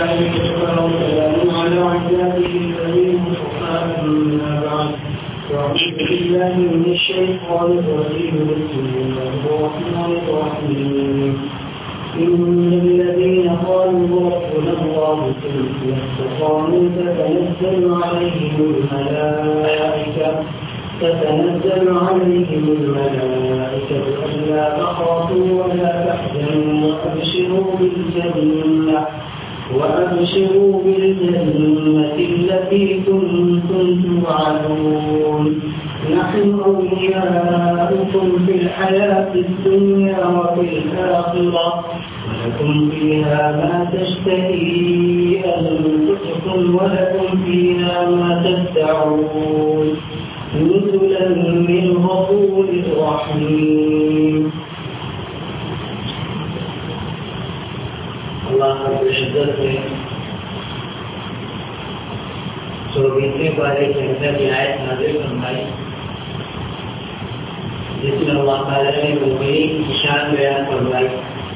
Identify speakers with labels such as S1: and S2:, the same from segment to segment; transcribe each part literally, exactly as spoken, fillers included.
S1: وسلام على عباده الذين اصطفى أما بعد أعوذ بالله من الشيطان الرجيم بسم الله الرحمن الرحيم إن الذين قالوا ربنا الله ثم استقاموا تتنزل عليهم الملائكة تتنزل عليهم الملائكة ألا تخافوا ولا تحزنوا وأبشروا بالجنة وأبشروا بالجنة التي كنتم توعدون نحن أولياؤكم في الحياة الدنيا وفي الآخرة ولكم فيها ما تشتهي أنفسكم ولكم فيها ما تدعون نزلا من غفور رحيم. اللہ رب العزت نے چوبیسویں پارے کے اندر یہ آیت نازل فرمائی جس میں اللہ تعالیٰ نے مومنین کی شان بیان فرمائی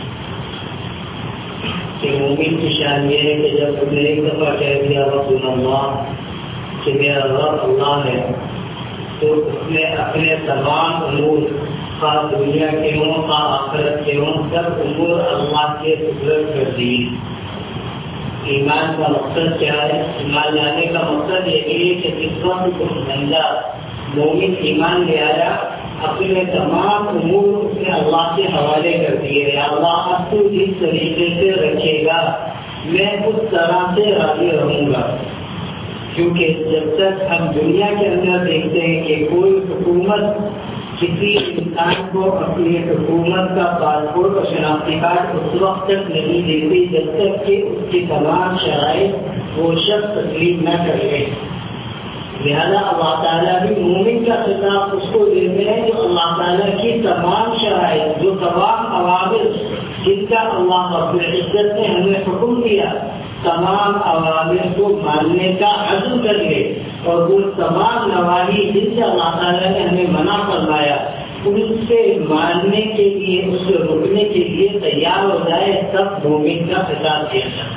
S1: کہ مومن کی شان یہ ہے کہ جب تم نے ایک دفعہ کہہ دیا ربنا اللہ کہ میرا رب اللہ ہے تو اس نے اپنے تمام امور خاص دنیا کے ہوں خاص آخرت کے ہوں سب امور اللہ کے سپرد کر دی. ایمان کا مقصد کیا ہے؟ ایمان لانے کا مقصد یہ ہے کہ جس وقت کوئی بندہ مومن ایمان لے آیا اپنے تمام امور اس نے اللہ کے حوالے کر دیے. اللہ اب تو جس طریقے سے رکھے گا میں اس طرح سے راضی رہوں گا. کیونکہ جب تک ہم دنیا کے اندر دیکھتے ہیں کہ کوئی حکومت کسی انسان کو اپنی حکومت کا پاسپورٹ اور شناختی کارڈ اس وقت تک نہیں دیتی جب تک کہ اس کی تمام شرائط وہ شخص تسلیم نہ کر لے. لہذا اللہ تعالیٰ بھی مومن کا خطاب اس کو دیتے ہیں جو اللہ تعالیٰ کی تمام شرائط جو تمام عوامل جن کا اللہ رب العزت نے ہمیں حکم دیا تمام عوامل کو ماننے کا عزم کر لے اور وہ تمام نواحی جن سے اللہ تعالیٰ نے ہمیں منع فرمایا ان سے ماننے کے لیے اس سے رکنے کے لیے تیار ہو جائے تب مومن کا خطاب کیا جائے.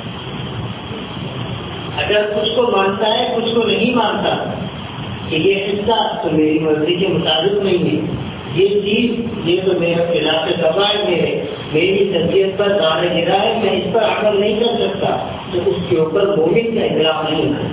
S1: اگر کچھ کو مانتا ہے کچھ کو نہیں مانتا کہ یہ حصہ تو میری مرضی کے مطابق نہیں ہے یہ چیز یہ تو میرے خلاف تباہ میرے میری طبیعت پر دانے گرا ہے میں اس پر عمل نہیں کر سکتا تو اس کے اوپر مومن کا اعتراف نہیں ہوگا.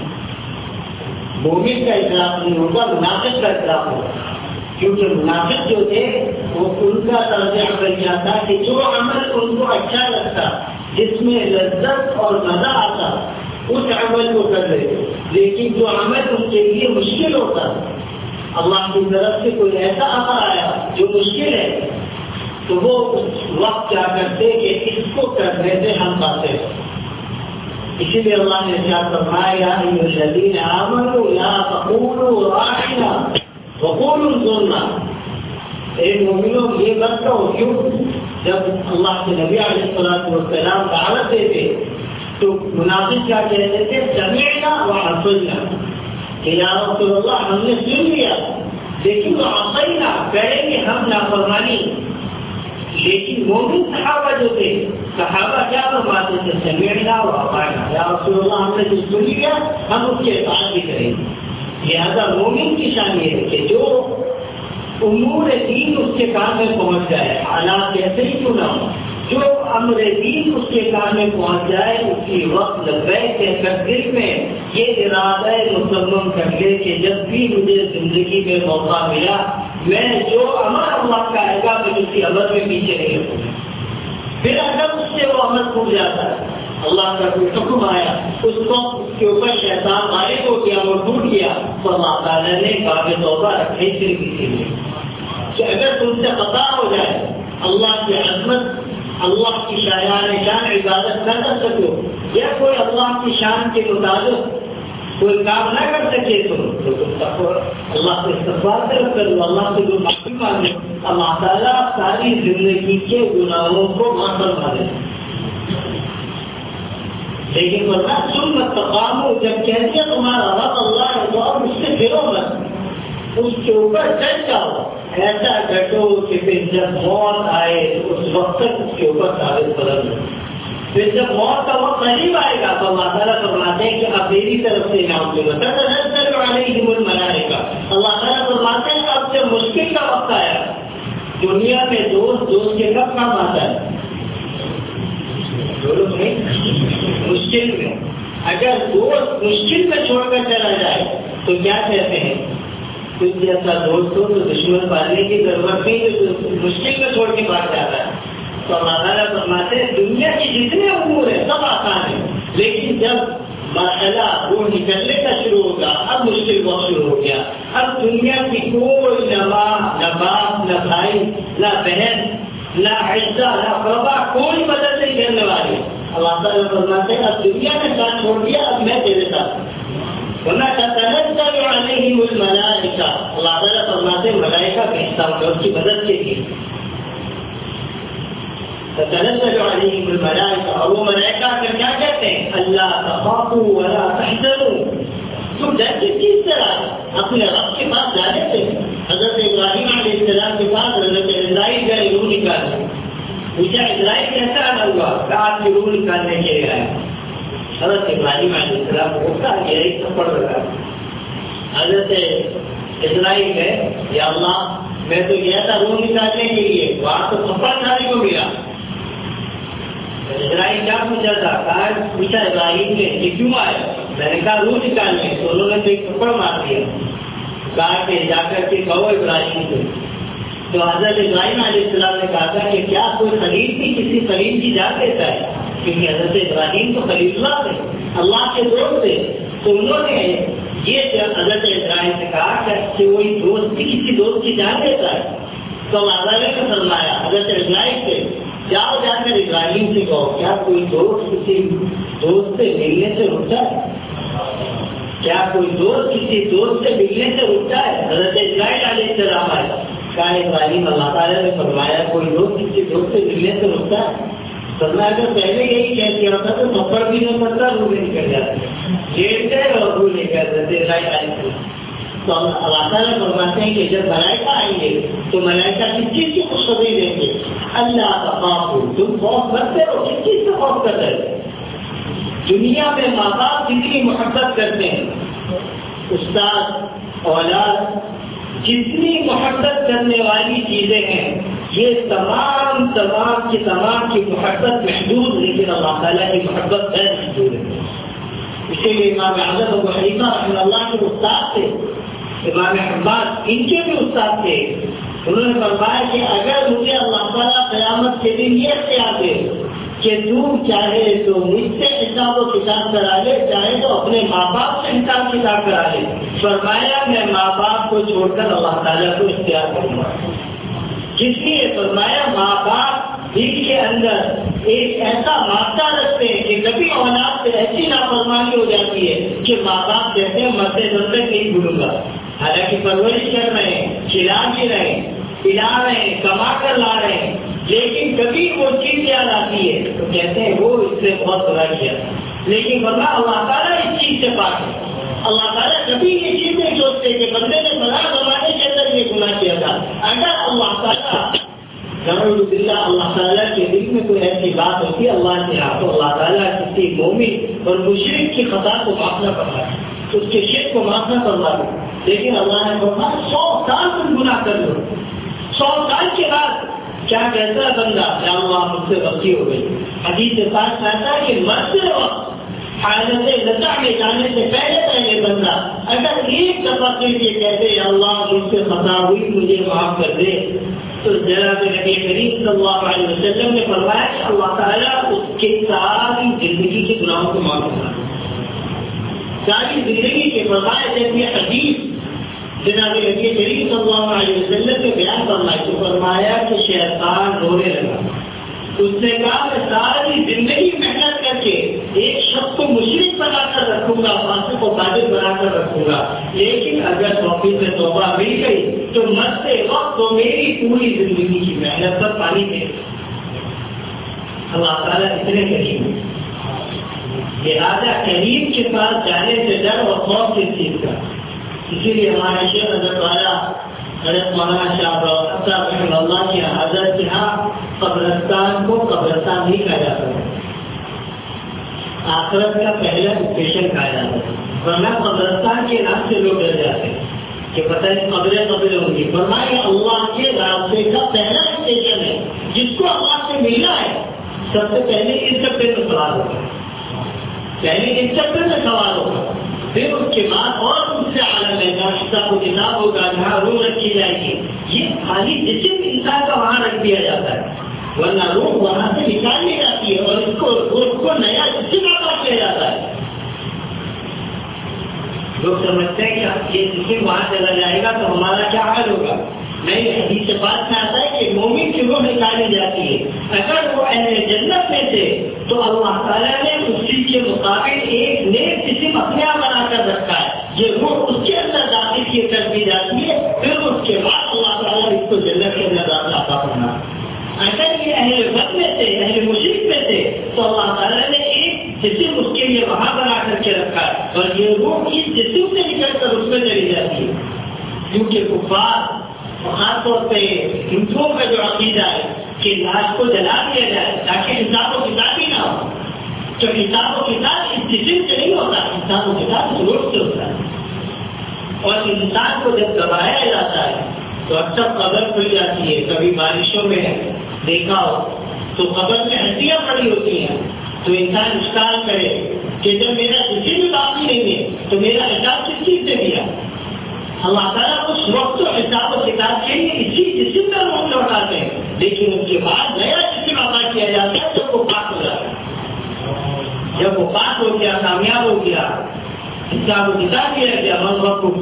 S1: مومن کا اعتراف نہیں ہوگا منافق کا اعتراف ہوگا. کیونکہ منافق جو تھے وہ ان کا طرز عمل کیا تھا کہ جو عمل ان کو اچھا لگتا جس میں لذت اور مزہ آتا اس عمل کو کر لیتے لیکن جو عمل ان کے لیے مشکل ہوتا اللہ کی طرف سے کوئی ایسا امر آیا جو مشکل ہے تو وہ اس وقت کیا کرتے کہ اس کو کرنے سے ہم پاتے ہیں. اسی لیے اللہ نے ارشاد فرمایا یا ایھا الذین آمنوا لا تقولوا راعنا وقولوا انظرنا. اے مومنوں یہ مت کہو. کیوں؟ جب اللہ کے نبی علیہ الصلوۃ والسلام دعوت دیتے تو منافق کیا کہتے تھے سمعنا وعصینا کہ یا رسول اللہ ہم نے سن لیا لیکن وعصینا کریں گے ہم نافرمانی. لیکن مومن صحابہ جو تھے صحابہ کیا فرماتے تھے سمعنا واطعنا یا رسول اللہ ہم نے جو سن لیا ہم اس کے اطاعت بھی کریں گے. لہذا مومن کی شان یہ ہے کہ جو امور دین اس کے کام میں پہنچ جائے حالات کیسے ہی کیوں نہ ہو جو امر دین اس کے کام میں پہنچ جائے اس کی وقت لبیک کہہ کر دل میں یہ ارادہ مصمم کر لے کہ جب بھی مجھے زندگی میں موقع ملا میں جو امر اللہ کا آئے گا میں کسی عمل میں پیچھے نہیں رکھوں گا. پھر اگر اس سے وہ عمل ٹوٹ جاتا ہے اللہ کا کوئی حکم آیا اس وقت اس کے اوپر شیطان غالب ہو گیا وہ ٹوٹ گیا تو اللہ تعالیٰ نے باب توبہ رکھے صرف اسی لیے کہ اگر تم سے قطع ہو جائے اللہ کی عظمت اللہ کی شایان شان عبادت نہ کر سکو یا کوئی اللہ کی شان کے مطابق کوئی کام نہ کر سکے تو اللہ کو استغفار کر لو اللہ سے جو معافی مانگے اللہ تعالیٰ ساری زندگی کے گناہوں کو معاف فرما دے. لیکن ورنہ تم مت تقامو جب کہہ دیا تمہارا رب اللہ ہے تو اب اس سے پھرو مت اس کے اوپر ڈٹ جاؤ ایسا ڈٹو کہ پھر جب موت آئے تو اس وقت تک اس کے اوپر ثابت قدم ہو. پھر جب موت کا وقت قریب آئے گا تو اللہ تعالیٰ فرماتے ہیں کہ اب میری طرف سے انعام دوں گا، تتنزل علیہم الملائکہ، اللہ تعالیٰ فرماتے ہیں اب جب مشکل کا وقت آیا، دنیا میں دوست دوست کے کب کام آتا ہے؟ میں مشکل میں، اگر دوست مشکل میں چھوڑ کر چلا جائے تو کیا کہتے ہیں؟ کچھ جیسا دوست ہو تو دشمن پالنے کی ضرورت نہیں، جو مشکل میں چھوڑ کے بھاگ جاتا ہے۔ تو اللہ تعالیٰ فرماتے ہیں دنیا کی جتنے امور ہیں سب آسان ہیں، لیکن جب مرحلہ وہ نکلنے کا شروع ہوگا، اب مشکل وقت شروع ہو گیا، اب دنیا کی کوئی نہ ماں نہ باپ نہ بھائی نہ بہن نہ عزہ نہ اقربا کوئی مدد نہیں کرنے والی۔ اللہ تعالیٰ فرماتے ہیں اب دنیا نے ساتھ چھوڑ دیا، اب میں تیرے ساتھ ورنہ تتنزل علیہم الملائکہ، اللہ تعالیٰ فرماتے ہیں ملائکہ بھیجتا ہوں اس کی مدد کے لیے۔ تتنزل علیہم الملائکہ، اور وہ ملائکہ پھر کیا کہتے ہیں؟ اللہ تخافوا ولا تحزنوا، تم ڈر کس چیز سے رہا؟ اپنے رب کے پاس جانے سے۔ حضرت ابراہیم علیہ السلام کے پاس حضرت اسرائیل گئے روح نکالنے، پوچھا اسرائیل کیسا آنا ہوا؟ کہا آپ کی روح نکالنے کے لیے آیا۔ حضرت ابراہیم علیہ السلام کو اٹھا گیا، ایک تھپڑ لگا۔ حضرت اسرائیل گئے، یا اللہ میں تو گیا تھا روح نکالنے کے لیے، وہاں تو تھپڑ کھانے کو ملا۔ اسرائیل کیا پوچھا تھا؟ کہا پوچھا ابراہیم نے یہ کیوں آئے؟ میں نے کہا روح نکالنے، تو انہوں نے تو ایک تھپڑ مار دیا۔ کہا کہ جا کر کے کہو ابراہیم کو۔ تو حضرت ابراہیم علیہ السلام نے کہا تھا کہ کیا کوئی خلیل بھی کسی خلیل کی جان دیتا ہے؟ کیونکہ حضرت ابراہیم تو خلیل اللہ تھے، اللہ کے دوست تھے، تو انہوں نے یہ جب حضرت ابراہیم سے کہا کہ وہی دوست بھی کسی دوست کی جان دیتا ہے، تو اللہ تعالیٰ نے فرمایا حضرت ابراہیم سے جاؤ جا کر ابراہیم سے کہو کیا کوئی دوست کسی دوست سے ملنے سے رکتا ہے؟ کیا کوئی دوست کسی دوست سے ملنے سے رکتا ہے؟ حضرت اسرائیل علیہ السلام آئے، کہا ابراہیم اللہ تعالیٰ نے فرمایا کوئی دوست کسی دوست سے ملنے سے رکتا ہے؟ فرمایا اگر پہلے یہی کہہ دیا ہوتا تو تھپڑ بھی نہیں پڑتا، روح بھی نکل جاتے، جیل سے اور روح نکل جاتے اسرائیل علیہ السلام۔ تو اللہ تعالیٰ فرماتے ہیں کہ جب ملائکہ آئیں گے تو ملائکہ کس چیز کی خوشخبری دیں گے؟ اللہ تخافوا، تم خوف کرتے ہو، کس چیز سے خوف کر رہے ہو؟ دنیا میں ماں باپ جتنی محبت کرتے ہیں، استاد اولاد جتنی محبت کرنے والی چیزیں ہیں، یہ تمام تمام کی تمام کی محبت محدود، لیکن اللہ تعالیٰ کی محبت غیر محدود ہے۔ اسی لیے امام اعظم ابو حنیفہ رحمہ اللہ کے استاد تھے، امام حماد ان کے بھی استاد تھے، انہوں نے فرمایا کہ اگر مجھے اللہ تعالیٰ قیامت کے دن یہ اختیار دے کہ تو چاہے تو مجھ سے حساب و کتاب کرا لے، چاہے تو اپنے ماں باپ سے حساب کتاب کرا لے، فرمایا میں ماں باپ کو چھوڑ کر اللہ تعالیٰ کو اختیار کروں گا۔ جس لیے فرمایا ماں باپ دل کے اندر ایک ایسا مادہ رکھتے ہیں کہ کبھی اولاد سے ایسی نافرمانی ہو جاتی ہے کہ ماں باپ کہتے ہیں مرتے دم تک نہیں بھولوں گا، حالانکہ پرورش کر رہے ہیں، کھلا بھی رہے ہیں، پلا رہے ہیں، کما کر لا رہے ہیں، لیکن کبھی وہ چیز یاد آتی ہے تو کہتے ہیں وہ اس سے بہت برا کیا، لیکن ورنہ اللہ تعالیٰ اس چیز سے پاک ہے۔ اللہ تعالیٰ کبھی یہ چیز نہیں سوچتے کہ بندے نے بڑا زمانے کے اندر یہ گناہ کیا تھا۔ اگر اللہ تعالیٰ اللہ اللہ تعالیٰ کے دل میں کوئی ایسی بات ہوتی ہے اللہ کے ہاں، تو اللہ تعالیٰ کسی مومن اور مشرک کی خطا کو معاف نہ کرنا ہے، اس کے شرک کو معاف نہ کرنا ہے، لیکن اللہ نے فرمایا سو سال تم گناہ کر لو، سو سال کے بعد کیا کہتا ہے بندہ یا اللہ مجھ سے غلطی ہو گئی۔ حدیث کے پاس کہتا ہے کہ مرتے وقت حالت لتا میں جانے سے پہلے پہلے بندہ اگر ایک دفعہ کے لیے کہتے یا اللہ مجھ سے خطا ہوئی مجھے معاف کر دے، تو جناب نبی کریم صلی اللہ علیہ وسلم نے فرمایا کہ اللہ تعالیٰ اس کے ساری زندگی کے گناہوں کو معاف کرنا، ساری زندگی کے فرمایا جیسے حدیث جناب نبی کریم صلی اللہ علیہ وسلم نے بیان فرمایا تو فرمایا کہ شیطان رونے لگا، اس نے کہا میں ساری زندگی محنت کر کے ایک شخص کو مشرک بنا کر رکھوں گا، فاسق کو فاجر بنا کر رکھوں گا، لیکن اگر توفیق میں توبہ مل گئی تو مرتے وقت تو میری پوری زندگی کی محنت پر پانی دے۔ اللہ تعالیٰ اتنے کریم ہے، لہٰذا کریم کے پاس جانے سے ڈر اور خوف کس چیز کا؟ اسی لیے ہمارے شیخ حضرت والا حضرت مولانا شاہ صاحب رحمہ اللہ کی حضرت کے ہاں قبرستان کو قبرستان نہیں کہا جاتا ہے، آخرت کا پہلا اسٹیشن کہا جاتا ہے، ورنہ قبرستان کے نام سے لوگ ڈر جاتے ہیں کہ پتہ نہیں قبریں قبریں ہوں گی. فرمایا اللہ کے راستے کا پہلا اسٹیشن ہے، جس کو اللہ سے ملنا ہے سب سے پہلے اس ڈبے میں سوار ہوگا، پہلے اس ڈبے میں سوار ہوگا، پھر اس کے بعد اور اس سے عالم ہے جہاں حساب و کتاب ہوگا، جہاں روح رکھی جائے گی. یہ خالی جسم انسان کا وہاں رکھ دیا جاتا ہے، ورنہ روح وہاں سے نکال لی جاتی ہے اور اس کو روح کو نیا جسم عطا کیا جاتا ہے. لوگ سمجھتے ہیں کہ یہ جسم وہاں چلا جائے گا تو ہمارا کیا حال ہوگا. نہیں، حدیث سے بات میں آتا ہے کہ مومن کی روح نکالی جاتی ہے. اگر وہ اہل جنت میں تھے تو اللہ تعالیٰ نے اس چیز کے مقابل ایک نیک جسم اپنے آپ بنا کر رکھا ہے، یہ روح اس کے اندر داخل کی کر دی جاتی ہے، پھر اس کے بعد اللہ تعالیٰ اس کو جنت کے اندر عطا فرماتا ہے. اگر یہ اہل وقت میں تھے، اہل مشرک میں تھے، تو اللہ تعالیٰ نے ایک جسم اس کے لیے وہاں بنا کر کے رکھا ہے اور یہ روح اس جسم سے نکل کر اس میں چلی جاتی ہے. کیونکہ کفار خاص طور پہ ہندوؤں کا جو عقیدہ ہے کہ لاش کو جلا دیا جائے تاکہ حساب و کتاب ہی نہ ہو، تو حساب و کتاب اس جسم سے نہیں ہوتا، حساب و کتاب اس روح سے ہوتا ہے. اور انسان کو جب دبایا جاتا ہے تو اکثر قبر کھل جاتی ہے. کبھی بارشوں میں دیکھا ہو تو قبر میں ہڈیاں پڑی ہوتی ہیں، تو انسان اشکال کرے کہ جب میرا جسم باقی نہیں ہے تو میرا حساب کس چیز سے دیا. اللہ تعالیٰ اس وقت حساب و کتاب کے لیے اسی جسم پر روح لوٹاتے ہیں، لیکن اس کے بعد نیا جسم عطا کیا جاتا ہے جب وہ پاک ہو جاتا ہے. جب وہ پاک ہو گیا، کامیاب ہو گیا، حساب و کتاب کیا گیا، من رب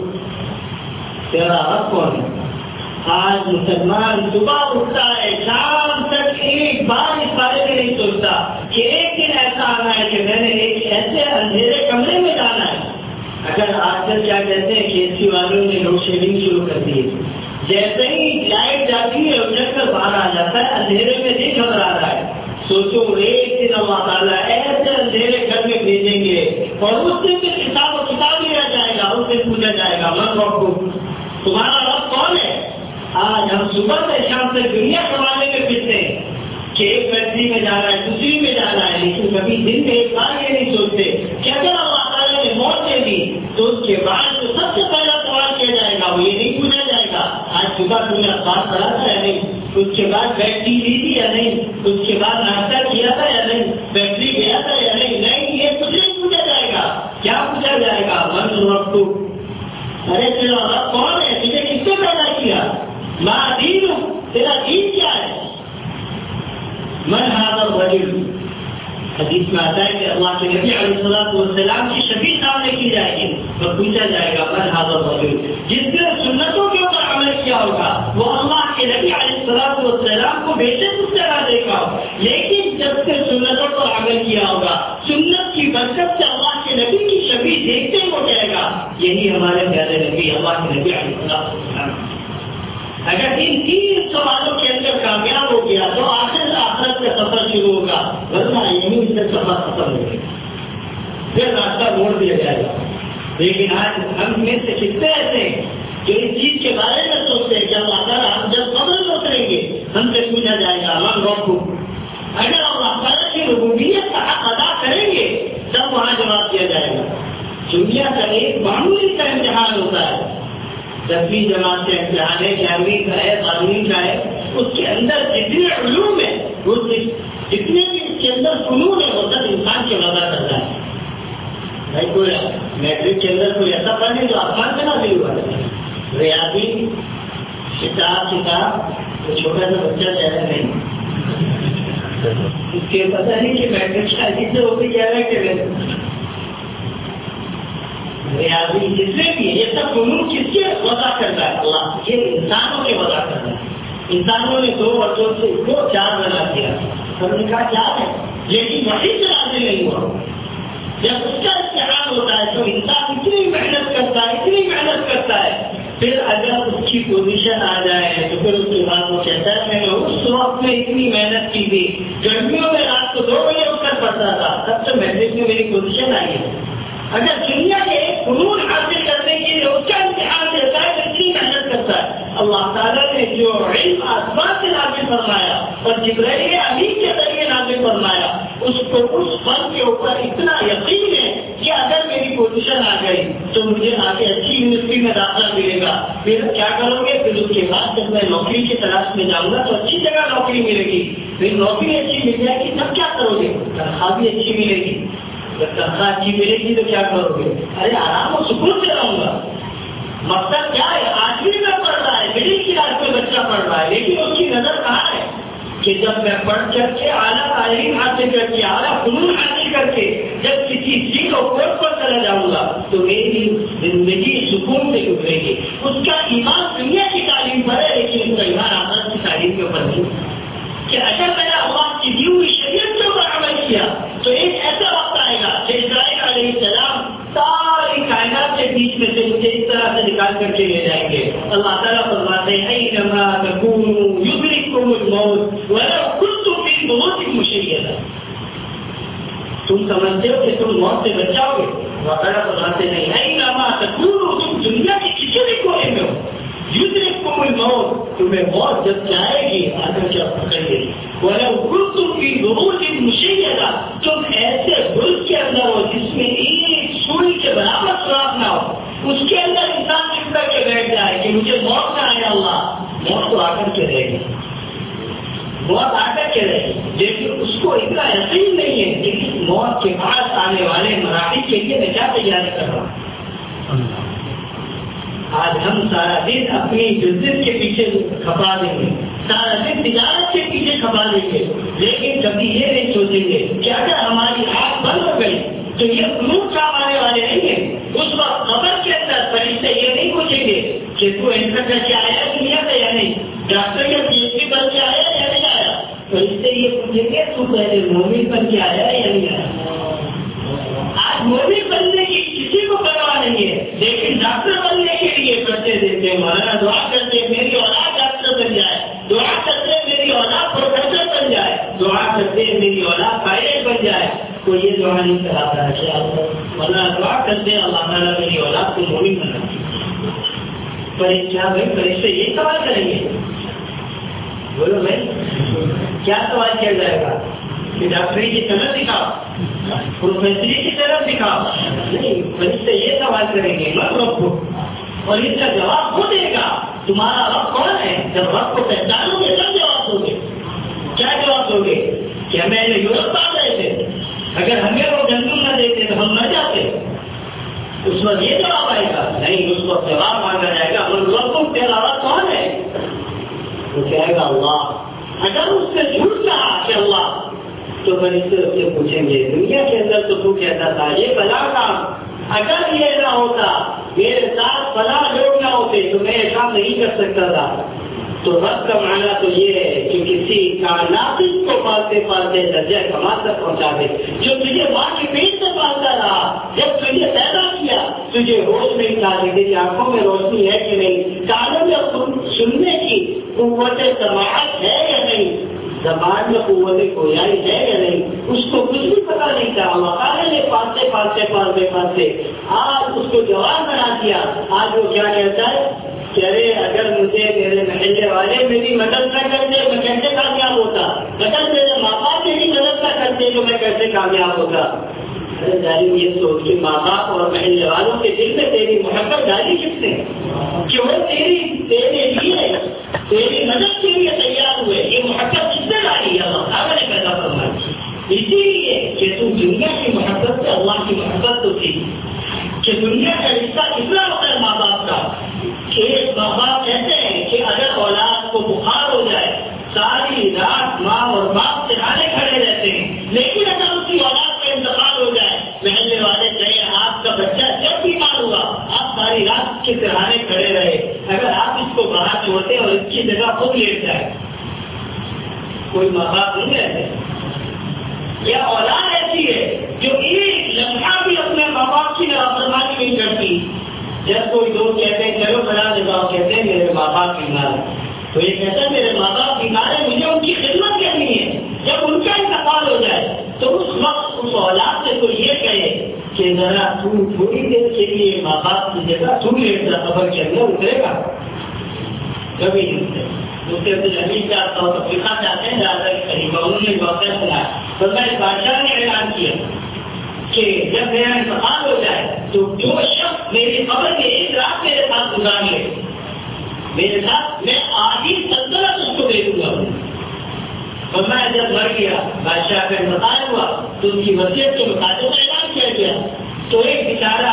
S1: تیرا رب کون ہے. آج مسلمان صبح اٹھتا ہے، شام تک ایک بار اس بارے میں نہیں سوچتا کہ ایک دن ایسا آنا ہے کہ میں نے ایک ایسے اندھیرے کمرے میں جانا ہے. اگر آج کل کیا کہتے ہیں کہ اے سی والوں نے لوڈ شیڈنگ شروع کر دی ہے، جیسے ہی لائٹ جاتی ہے اجڑ کر باہر آ جاتا ہے، اندھیرے میں نہیں گھبرا رہا ہے. سوچو ایک دن اللہ تعالیٰ ایسے اندھیرے گھر میں بھیجیں گے اور اس دن پھر حساب و کتاب لیا جائے گا، اس دن پوچھا جائے گا من رب تمہارا رب کون ہے. آج ہم صبح سے شام تک دنیا کمانے میں پھرتے ہیں کہ ایک فیکٹری میں جانا ہے، دوسری میں جانا ہے، لیکن کبھی دن میں ایک بار یہ نہیں سوچتے کہ اگر اللہ تعالیٰ نے موت دے دی تو اس کے بعد جو سب سے پہلا سوال کیا جائے گا وہ یہ نہیں پوچھا جائے گا آج صبح تم نے اخبار پڑھا تھا یا نہیں، اس کے بعد بیٹری لی تھی یا نہیں، اس کے بعد ناشتہ کیا تھا یا نہیں، فیکٹری گیا تھا یا نہیں. نہیں، یہ کچھ نہیں پوچھا جائے گا. کیا پوچھا جائے گا من رب، ارے تیرا رب کون ہے، تجھے کس نے پیدا کیا، ماں دین تیرا دین کیا ہے. من هذا الرجل، حدیث میں آتا ہے کہ اللہ کے نبی علیہ الصلوۃ والسلام کی شفیع سامنے کی جائے گی اور پوچھا جائے گا من هذا الرجل، جس نے سنتوں کے اوپر عمل کیا ہوگا وہ اللہ کے نبی علیہ الصلوۃ والسلام کو بے شک اس طرح دیکھا ہو، لیکن جب سے سنتوں پر عمل کیا ہوگا سنت کی برکت سے اللہ کے نبی کی شفیع دیکھتے ہی ہو جائے گا. یہی ہمارے پیارے نبی اللہ کے نبی علیہ الصلوۃ والسلام. اگر ان تین سوالوں کے اندر کامیاب ہو گیا تو آخر آخرت کا سفر شروع ہوگا، ورنہ یہیں سے سفر ختم ہو گیا، پھر راستہ موڑ دیا جائے گا. لیکن آج ہم میں سے کتنے ایسے ہیں جو اس چیز کے بارے میں سوچتے ہیں کہ اللہ تعالیٰ ہم جب قبر میں اتریں گے ہم سے پوچھا جائے گا من رب. اگر اللہ تعالیٰ کی ربوبیت کا حق ادا کریں گے تب وہاں جواب دیا جائے گا. دنیا کا ایک معمولی کا امتحان ہوتا ہے، دسویں جماعت سے امتحان ہے، گیارہویں کا ہے، بارہویں کا ہے، اس کے اندر جتنے علوم ہے وہ جتنے بھی اس کے اندر فنون ہے وہ سب انسان کے وضع کرتا ہے. بھائی کوئی میٹرک کے اندر کوئی ایسا پڑھنے جو آسمان سے نازل ہوا ہے، ریاضی کتاب کتاب تو چھوٹا سا بچہ چہرہ نہیں، اس کے پتہ نہیں کہ میٹرک شادی سے ہوتی کیا ہے کہ ریاضی جتنے بھی یہ سب فنون کس کے وضع کرتا ہے اللہ، یہ انسانوں کے وضع کرتا ہے. انسانوں نے دو بچوں سے دو چار بنا دیا، ہم نے کہا کیا ہے، لیکن وہی سے حاصل نہیں ہوا. جب اس کا امتحان ہوتا ہے تو انسان اتنی محنت کرتا ہے اتنی محنت کرتا ہے، پھر اگر اس کی پوزیشن آ جائے تو پھر اس کے بعد وہ کہتا ہے میں نے اس وقت میں اتنی محنت کی تھی، گرمیوں میں رات کو دو بجے اٹھ کر پڑتا تھا، تب سے میٹرک میں میری پوزیشن آئی ہے. اگر دنیا کے ایک فنون حاصل کرنے کے لیے اس کا امتحان دیتا ہے تو اتنی محنت کرتا ہے، اللہ تعالیٰ نے جو علم آسمان سے نازل فرمایا اور جبرائیل امین کے ذریعے نازل فرمایا، اس کو اس فن کے اوپر اتنا یقین ہے کہ اگر میری پوزیشن آ گئی تو مجھے آگے اچھی یونیورسٹی میں داخلہ ملے گا، پھر کیا کرو گے؟ پھر اس کے بعد جب میں نوکری کی تلاش میں جاؤں گا تو اچھی جگہ نوکری ملے گی، پھر نوکری اچھی مل جائے گی تب کیا کرو گے؟ تنخواہ بھی اچھی ملے گی، جب تنخواہ اچھی ملے گی تو کیا کرو گے؟ ارے آرام و سکون سے رہوں گا۔ مقصد کیا ہے؟ آٹھویں میں پڑھ رہا ہے، مڈل کلاس میں بچہ پڑھ رہا ہے، لیکن اس کی نظر کہاں ہے کہ جب میں پڑھ کر کے اعلیٰ تعلیم حاصل کر کے اعلیٰ فنون حاصل کر کے جب کسی چیز کو کورس پر چلا جاؤں گا تو میری زندگی سکون سے گزرے گی۔ اس کا ایمان دنیا کی تعلیم پر ہے، لیکن اس کا ایمان آخرت کی تعلیم کے اوپر نہیں کہ اگر میں نے اللہ کی دی ہوئی شریعت کے اوپر عمل کیا تو ایک ایسا وقت آئے گا کہ اسرائیل علیہ السلام ساری کائنات کے بیچ میں سے مجھے اس طرح سے نکال کر کے لے جائیں گے۔ اللہ تعالیٰ فرماتے ہیں اینما تکونوا یدرککم الموت ولو کنتم فی بروج مشیدہ، تم سمجھتے ہو کہ تم موت سے بچ جاؤ گے؟ اللہ تعالیٰ فرماتے ہیں اینما تکونوا، تم دنیا کے کسی بھی کونے میں ہو، یدرککم الموت، تمہیں موت جب جائے گی آ کر کے پکڑ گے۔ ولو کنتم فی بروج مشیدہ، تم ایسے برج کے اندر ہو جس میں ایک سوئی کے برابر سوراخ نہ ہو، اس کے اندر انسان چپ کر کے بیٹھ جائے کہ مجھے موت نہ آئے، اللہ موت تو آ کر کے رہے گی، موت آ کر کے رہے گی، لیکن اس کو اتنا یقین نہیں ہے کہ اس موت کے بعد آنے والے مراحل کے لیے میں کیا تیاری کر رہا ہوں۔ آج ہم سارا دن اپنی بزنس کے پیچھے کھپا دیں گے، سارا دن تجارت کے پیچھے کھپا دیں گے، لیکن کبھی یہ نہیں سوچیں گے کہ اگر ہماری آنکھ بند ہو گئی تو یہ فلوٹ کام آنے والے نہیں ہیں۔ اس وقت قبر کے اندر فرشتے یہ نہیں پوچھیں گے کہ تو انٹر کر کے آیا دنیا سے یا نہیں، ڈاکٹر یا پی ایچ ڈی بن کے آیا یا نہیں آیا، فرشتے یہ پوچھیں گے تو پہلے مومن بن کے آیا یا نہیں آیا۔ آج مومن بننے کی کسی کو پرواہ نہیں ہے، لیکن ڈاکٹر بننے کے لیے کرتے دیتے ہیں، مولانا دعا کرتے میری اولاد ڈاکٹر بن جائے، دعا کرتے میری اولاد پروفیسر بن جائے، دعا کرتے میری اولاد پائلٹ بن جائے، کوئی یہ دعا نہیں کراتا ہے کیا؟ مولانا دعا کرتے ہیں اللہ تعالیٰ میری اولاد کو مومن بنا۔ پر کیا بھائی فرشتے یہ سوال کریں گے؟ بولو بھائی کیا سوال کیا جائے گا کہ ڈاکٹری کی طرف دکھاؤ، پروفیسری کی طرف دکھاؤ؟ نہیں، فرشتے یہ سوال کریں گے من ربک، اور اس کا جواب وہ دے گا تمہارا رب کون ہے۔ جب رب کو پہچانو گے تب جواب دو گے۔ کیا جواب دو گے؟ کہ ہمیں یورپ آ گئے تھے، اگر ہمیں وہ جنگل نہ دیتے تو ہم نہ جاتے۔ اس وقت یہ جواب آئے گا نہیں، اس وقت جواب مانگا جائے گا من ربک، تیرا رب کون ہے؟ وہ کہے گا اللہ۔ اگر اس سے جھوٹ کہا کہ اللہ، تو فرشتے اس سے پوچھیں گے دنیا کے اندر تو تو کہتا تھا یہ بلا کام، اگر یہ نہ ہوتا میرے ساتھ فلاں لوگ نہ ہوتے تو میں یہ کام نہیں کر سکتا تھا۔ تو رب کا معنی تو یہ ہے کہ کسی کائنات کو پالتے پالتے درجہ کمال تک پہنچا دے، جو تجھے ماں کے پیٹ سے پالتا رہا، جب تجھے پیدا کیا تجھے ہوش نہیں تھا کہ تیری آنکھوں میں روشنی ہے کہ نہیں، کانوں میں سننے کی قوت سماعت ہے یا نہیں، زبان میں قوت گویائی ہے یا نہیں، اس کو کچھ بھی پتا نہیں تھا۔ اللہ تعالیٰ نے پالتے پالتے پالتے پالتے آج اس کو جوان بنا دیا۔ آج وہ کیا کہتا ہے کہ ارے اگر مجھے میرے محلے والے میری مدد نہ کرتے میں کیسے کامیاب ہوتا، اگر میرے ماں باپ میری مدد نہ کرتے تو میں کیسے کامیاب ہوتا۔ ارے ظالم یہ سوچ کے ماں باپ اور محلے والوں کے دل میں تیری محبت ڈالی کس نے کہ وہ تیری تیرے لیے تیری مدد کے لیے تیار ہوئے؟ یہ محبت کس نے ڈالی؟ اللہ تعالیٰ نے پیدا فرمائی، اسی لیے کہ تم دنیا کی محبت سے اللہ کی محبت تو تھی کہ دنیا کا رشتہ کتنا ہوتا ہے ماں باپ کا، کہ ایک ماں باپ کہتے ہیں کہ اگر اولاد کو بخار ہو جائے ساری رات ماں اور باپ سہارے کھڑے رہتے ہیں، لیکن اگر اس کی اولاد کا انتقال ہو جائے محلے والے کہیں آپ کا بچہ جب بیمار ہوا آپ ساری رات کے سہارے کھڑے رہے، اگر آپ اس کو باہر چھوڑتے اور اس کی جگہ خود لیٹ جائے کوئی ماں باپ نہیں رہتے۔ یا اولاد ایسی ہے جو ایک لمحہ بھی اپنے ماں باپ کی نافرمانی نہیں کرتی۔ جب کوئی لوگ کہتے ہیں چلو بنا جگہ کہتے ہیں میرے ماں باپ بیمار ہے تو یہ کہتا ہے میرے ماں باپ بیمار ہے مجھے ان کی خدمت کرنی ہے، جب ان کا انتقال ہو جائے تو اس وقت اس اولاد سے تو یہ کہے کہ ذرا تو تھوڑی دیر کے لیے ماں باپ کی جگہ تو لیٹ جا، خبر کے اندر اترے گا۔ کبھی نہیں. دوسرے دن ابھی جاتا ہوں تو فقہ جاتے ہیں زیادہ کہیں انہوں نے واقعہ سنا تو میں بادشاہ نے اعلان کیا کہ جب میرا انتقال ہو جائے تو جو شخص میری قبر میں ایک رات میرے ساتھ گزار لے میرے ساتھ میں آدھی سلطنت اس کو دے دوں گا. اور میں جب مر گیا بادشاہ کا انتقال ہوا تو ان کی وصیت کے مطابق اعلان کیا گیا. تو ایک بیچارہ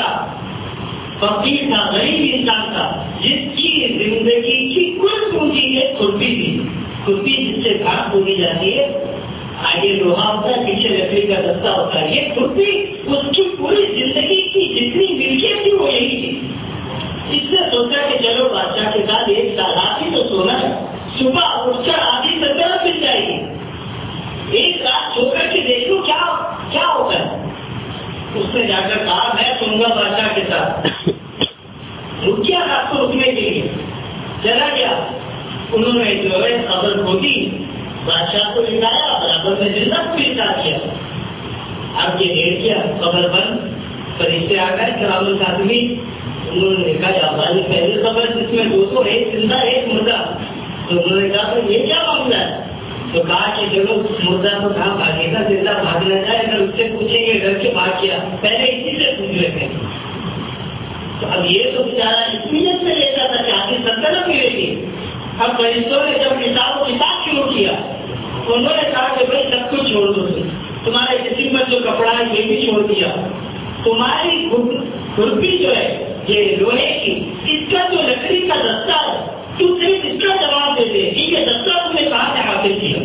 S1: فقیر تھا, غریب انسان تھا, جس کی زندگی کی کل پونجی ایک کھرپی تھی. کھرپی جس سے گھاس پوری جاتی ہے, آگے لوہا ہوتا ہے, پیچھے لکڑی کا دستہ ہوتا ہے. یہ کھرپی اس کی پوری زندگی کی جتنی ملکیت تھی وہ یہی تھی. اس سے سوچا کہ چلو بادشاہ کے ساتھ ایک سالات ہی تو سونا ہے, صبح اٹھ کر آدھی سلطنت مل جائے گی. ایک رات سو کر کے دیکھوں کیا کیا ہوتا ہے. اس نے جا کر کہا میں سنوں گا بادشاہ کے ساتھ. رک گیا رات کو رکنے کے لیے, چلا گیا. انہوں نے جو ہے خبر کھولی, بادشاہ کو لکھایا, برابر میں زندہ کو لکھا کیا. اب یہ ڈیڑھ کیا, خبر بند. فرشتے آ گئے کرام القادمی. انہوں نے دیکھا جاتا پہلی خبر جس میں دو سو ایک زندہ ایک مردہ. تو انہوں نے کہا تو یہ کیا معاملہ ہے. تو کہا کہ چلو مردہ تو کہاں بھاگے گا, زندہ بھاگ نہ جائے. اگر اس سے پوچھیں گے ڈر کے بھاگ کیا, پہلے اسی سے پوچھ لیتے ہیں. تو اب یہ تو بیچارہ اس نیت سے لے جاتا کہ آگے سلطنت ملے گی. اب فرشتوں نے جب حساب و کتاب شروع کیا انہوں نے کہا کہ بھائی سب کچھ چھوڑ دو, تمہارے جسم میں جو کپڑا ہے یہ بھی چھوڑ دیا, تمہاری کھرپی جو ہے یہ لوہے کی, اس کا جو لکڑی کا دستہ ہے تو صرف اس کا جواب دے دے کہ یہ دستہ تم نے کہاں سے حاصل کیا.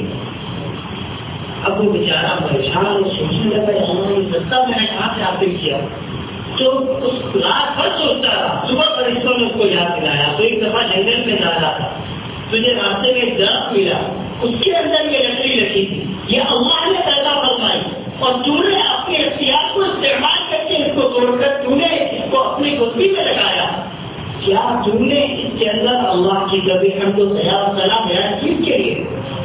S1: اب وہ بیچارہ پریشان اور سوچنے لگا یہ دستہ میں نے کہاں سے حاصل کیا. تو اس رات بھر سوچتا رہا. صبح فرشتوں نے اس کو یاد دلایا. تو ایک دفعہ جنگل میں جا رہا تھا, تجھے راستے میں ایک درخت ملا, اس کے اندر یہ لکڑی رکھی تھی, یہ اللہ نے پیدا فرمائی اور تو نے اپنے اختیار کو استعمال کر کے اس کو توڑ کر تو نے اس کو اپنی کھرپی میں لگایا. کیا تم نے اس کے اندر اللہ کی کبھی حمد و ثنا و سلام بیان کس کے لیے.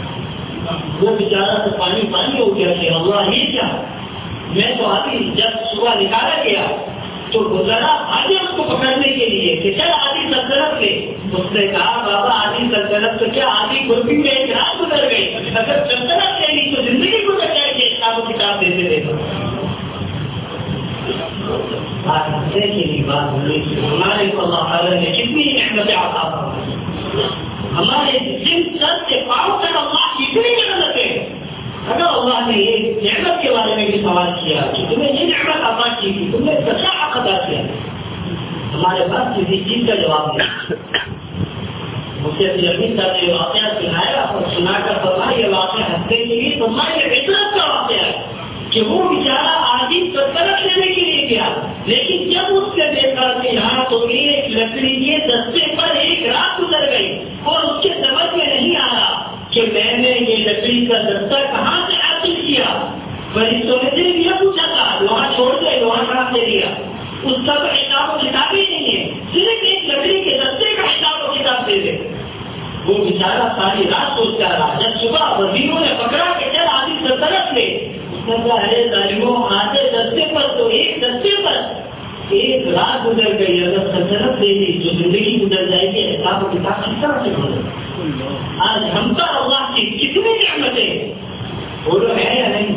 S1: وہ بیچارہ تو پانی پانی ہو گیا کہ اللہ یہ کیا. میں تو ابھی جب صبح نکالا گیا تو گزرا آگے اس کو پکڑنے کے لیے کہ چل آدھی سلطنت لے. اس نے کہا بابا آدھی سلطنت تو کیا آدھی کھرپی میں ایک رات گزر گئی, اگر سلطنت لے لی تو زندگی گزر جائے گی. حساب و کتاب دیتے دیتے بات ہنسنے کے لیے بات ہوئی. ہمارے کو اللہ تعالیٰ نے کتنی نعمتیں عطا فرمائی, ہمارے جن سر سے پاؤں تک اللہ کی اتنی نعمتیں. اگر اللہ نے یہ نعمت کے بارے میں بھی سوال کیا کہ تمہیں یہ نعمت عطا کی تھی, تم نے کیا حق ادا کیا, ہمارے پاس کسی چیز کا جواب نہیں. مجھے ابھی صاحب نے واقعہ سنایا اور سنا کر فرمایا یہ واقعہ ہنسنے کے لیے فرمایا یہ فطرت کا واقعہ ہے کہ وہ بیچارہ آدھی سلطنت لینے کے لیے گیا, لیکن جب اس سے دیکھا کہ یہاں تو ایک لکڑی کے دستے پر ایک رات گزر گئی اور اس کے سمجھ میں نہیں آ رہا کہ میں نے یہ لکڑی کا دستہ کہاں سے حاصل کیا. فرشتوں نے صرف یہ پوچھا تھا لوہا چھوڑ دے, لوہا کہاں سے دیا, اس کا تو حساب و کتاب ہی نہیں ہے, صرف ایک لکڑی کے دستے کا حساب و کتاب دے دے. وہ بیچارہ ساری رات سوچتا رہا. جب صبح وزیروں نے پکڑا کہ چل آدھی سلطنت لے, ارے ظالموں آدھے دستے پر تو ایک دستے پر ایک رات گزر گئی, اگر سلطنت لے لی تو زندگی گزر جائے گی. حساب و کتاب کس طرح سے گزر. آج ہم پر اللہ کی کتنی نعمتیں, بولو ہے یا نہیں,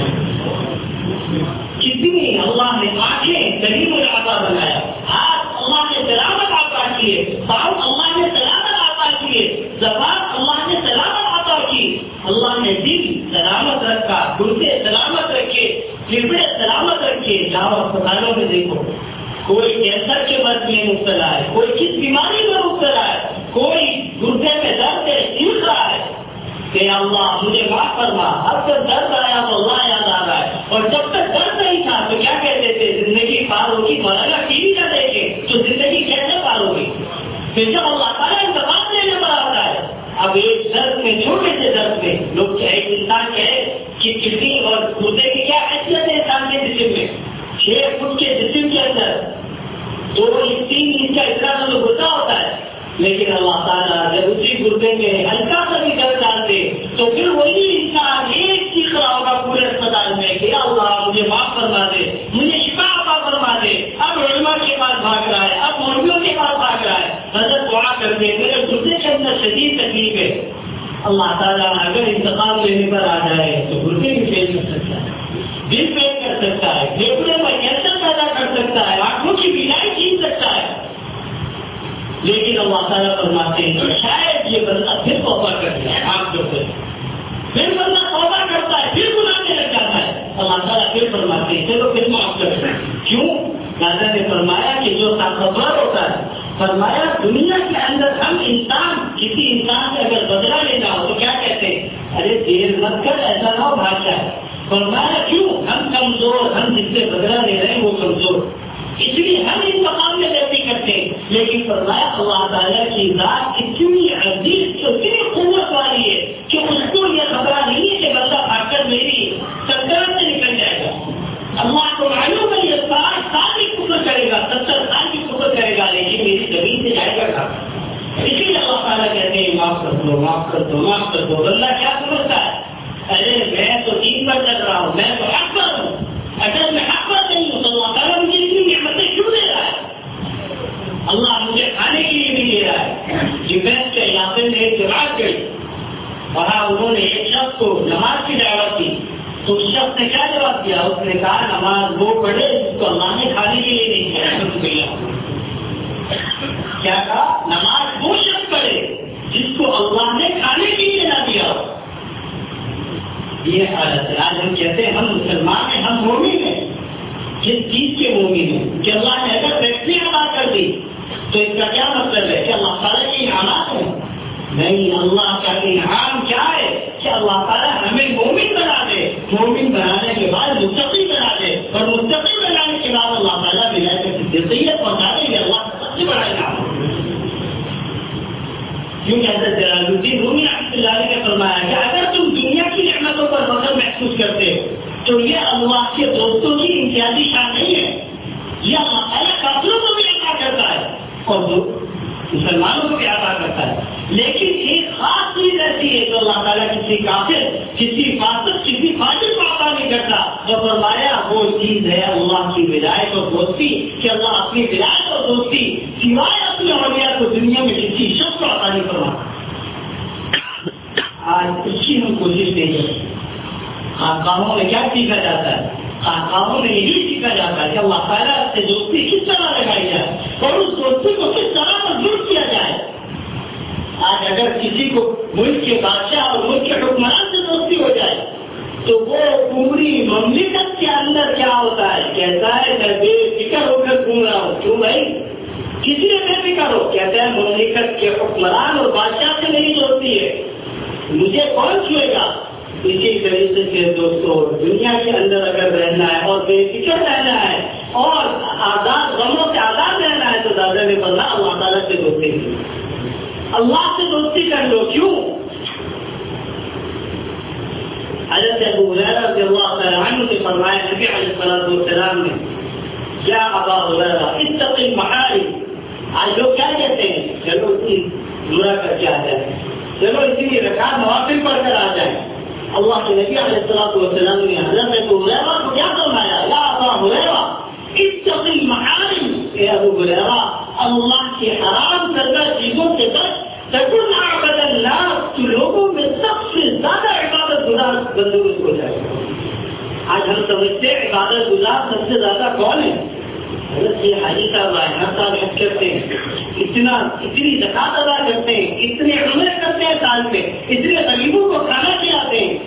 S1: کتنی اللہ نے آنکھیں کریم العطا بنایا, ہاتھ اللہ نے سلامت عطا کیے, پاؤں اللہ نے سلامت عطا کیے, زبان اللہ نے سلامت عطا کی, اللہ نے دل سلامت رکھا, گردے سلامت رکھے, پھیپھڑے سلامت رکھے. جاؤ اسپتالوں میں دیکھو کوئی کینسر کے مرض میں مبتلا ہے, کوئی کس بیماری میں مبتلا ہے, کوئی گردے میں درد ہے چیخ رہا ہے کہ اللہ مجھے معاف فرما. اب جب درد آیا تو اللہ یاد آ رہا ہے, اور جب تک درد نہیں تھا تو کیا کہتے تھے زندگی پار ہوگی, مولانا ٹی وی نہ دیکھے تو زندگی کیسے پار ہوگی. پھر جب اللہ تعالیٰ انتقام لینے پر آتا ہے, اب ایک درد میں چھوٹے سے درد میں لوگ ایک انسان کہے کہ کڈنی اور گردے کی کیا حیثیت ہے انسان کے جسم میں, چھ فٹ کے جسم کے اندر دو تین انچ کا اتنا تو گردہ ہوتا ہے, لیکن اللہ تعالیٰ جب اسی گردے میں ہلکا سا بھی درد ڈالتے تو پھر وہی انسان ایک چیخ رہا ہوگا پورے اسپتال میں کہ اللہ مجھے معاف فرما دے, مجھے شفا عطا فرما فرما دے. اب علماء کے پاس بھاگ رہا ہے, اب مولویوں کے پاس بھاگ رہا ہے, حضرت دعا کر دے میرے گردے کے اندر شدید تکلیف ہے. اللہ تعالیٰ اگر انتقام لینے پر آ جائے تو گردے بھی فیل کر سکتا ہے, دل فیل کر سکتا ہے, پھیپڑے پر کینسر پیدا کر سکتا ہے, آنکھوں کی بینائی چھین سکتا ہے. لیکن اللہ تعالیٰ فرماتے ہیں شاید یہ بندہ پھر توبہ کرتا ہے, آپ جو پھر بندہ توبہ کرتا ہے, پھر گناہ میں لگ جاتا ہے. اللہ تعالیٰ پھر فرماتے ہیں چلو پھر معاف کرتے ہیں. کیوں؟ دادا نے فرمایا کہ جو طاقتور ہوتا ہے, فرمایا دنیا کے اندر ہم انسان کسی انسان سے اگر بدلہ لینا ہو تو کیا کہتے ہیں, ارے دیر مت کر, ایسا نہ ہو بادشاہ. فرمایا کیوں؟ ہم کمزور, ہم جس سے بدلہ لے رہے ہیں وہ کمزور, اس لیے ہم اس مقام میں غلطی کرتے ہیں. لیکن فرمایا اللہ تعالیٰ کی ذات اتنی عزیز, اتنی قوت والی ہے کہ اس کو یہ خبرہ نہیں ہے کہ بندہ بھاگ کر میری سنگرت سے نکل جائے گا. اللہ کو معلوم ہے یہ ساٹھ سال کی کفر کرے گا, ستر سال کی کفر کرے گا, لیکن میری زمین سے جائے گا کہاں. اسی لیے اللہ تعالیٰ کہتے ہیں معاف کر دو, معاف کر دو, معاف کر دو. بندہ کیا سمجھتا ہے, ارے میں تو تین پر چل رہا ہوں, میں تو حق پر ہوں. اگر میں حق پر نہیں ہوں تو اللہ تعالیٰ مجھے اتنی نعمتیں کیوں دے رہا ہے؟ اللہ مجھے کھانے کے لیے نہیں دے رہا ہے. جبیس کے علاقے میں ایک جماعت گئی, وہاں انہوں نے ایک شخص کو نماز کی دعوت کی. تو اس شخص نے کیا جواب دیا, اس نے کہا نماز وہ پڑھے جس کو اللہ نے کھانے کے لیے نہیں دیا. کیا کہا, نماز وہ شخص پڑھے جس کو اللہ نے کھانے کے لیے نہ دیا. یہ حالت ہے. آج ہم کہتے ہیں ہم مسلمان ہیں, ہم مومن ہیں. جس چیز کے مومن ہیں کہ اللہ نے اگر فیصلے ادا کر دی تو اس کا کیا مطلب ہے کہ اللہ تعالیٰ کے انعامات ہیں؟ نہیں, اللہ کا انعام کیا ہے کہ اللہ تعالیٰ ہمیں مومن بنا دے, مومن بنانے کے بعد متقی بنا دے, اور متقی بنانے کے بعد اللہ تعالیٰ ولایت صدیقیت پہنچا دے. یہ اللہ کا سب سے بڑا انعام ہے. کیونکہ حضرت جلال الدین رومی رحمۃ اللہ علیہ نے فرمایا کہ اگر تم دنیا کی نعمتوں پر فخر محسوس کرتے ہو تو یہ اللہ کے دوستوں کی امتیازی شان نہیں ہے, یہ اللہ تعالیٰ کافروں کو بھی عطا کرتا ہے اور مسلمانوں کو بھی عطا کرتا ہے. لیکن ایک خاص چیز ایسی ہے تو اللہ تعالیٰ کسی کافر, کسی فاسق, کسی فاجر کو عطا نہیں کرتا. جو فرمایا وہ چیز ہے اللہ کی ولایت اور دوستی, کہ اللہ اپنی ولایت اور دوستی سوائے اپنے اولیاء کو دنیا میں کسی شخص کو عطا نہیں فرماتا. آج اس کی ہم کوشش نہیں کرتے. خانقاہوں میں کیا سیکھا جاتا ہے, خانقاہوں میں یہی سیکھا جاتا ہے کہ اللہ تعالیٰ سے دوستی کس طرح لگائی جائے اور اس دوستی کو کس طرح مضبوط کیا جائے. آج اگر کسی کو ملک کے بادشاہ اور ملک کے حکمران سے دوستی ہو جائے تو وہ پوری مملکت کے اندر کیا ہوتا ہے, کہتا ہے میں بے فکر ہو کر گھوم رہا ہوں. کیوں بھائی, کسی نے بے فکر ہو, کہتا ہے مملکت کے حکمران اور بادشاہ سے نہیں دوستی ہے, مجھے کون چھوئے گا. اسی طریقے سے دوستوں دنیا کے اندر اگر رہنا ہے اور بے فکر رہنا ہے اور آزاد, غموں سے آزاد رہنا ہے تو دادا نے بندہ اللہ تعالیٰ سے دوستی کی, اللہ سے دوستی کر لو. کیوں؟ حضرت ابو ہریرہ رضی اللہ تعالیٰ عنہ سے فرمایا نبی علیہ الصلوۃ والسلام نے, یا ابا ہریرہ اتق المحارم. آج لوگ کیا کہتے ہیں, چلو اتنی برا کر کے آ جائے, چلو اتنی رکعت نوافل پڑھ کر آ جائیں. اللہ کے نبی علیہ الصلوۃ والسلام نے حضرت ابو ہریرہ کو کیا فرمایا, یا ابا ہریرہ اتق المحارم. اے ابو ہریرہ اللہ کے حرام کردہ چیزوں سے بچ, تکن اعبد الناس, تو لوگوں میں سب سے زیادہ عبادت گزار بندوبست ہو جائے. آج ہم سمجھتے ہیں عبادت گزار سب سے زیادہ کون ہے. حضرت یہ حاجی صاحب آئے, ہر سال حج کرتے ہیں, اتنا اتنی زکات ادا کرتے ہیں, اتنے عمرے کرتے ہیں سال میں, اتنے غریبوں کو کھانا کھلاتے ہیں.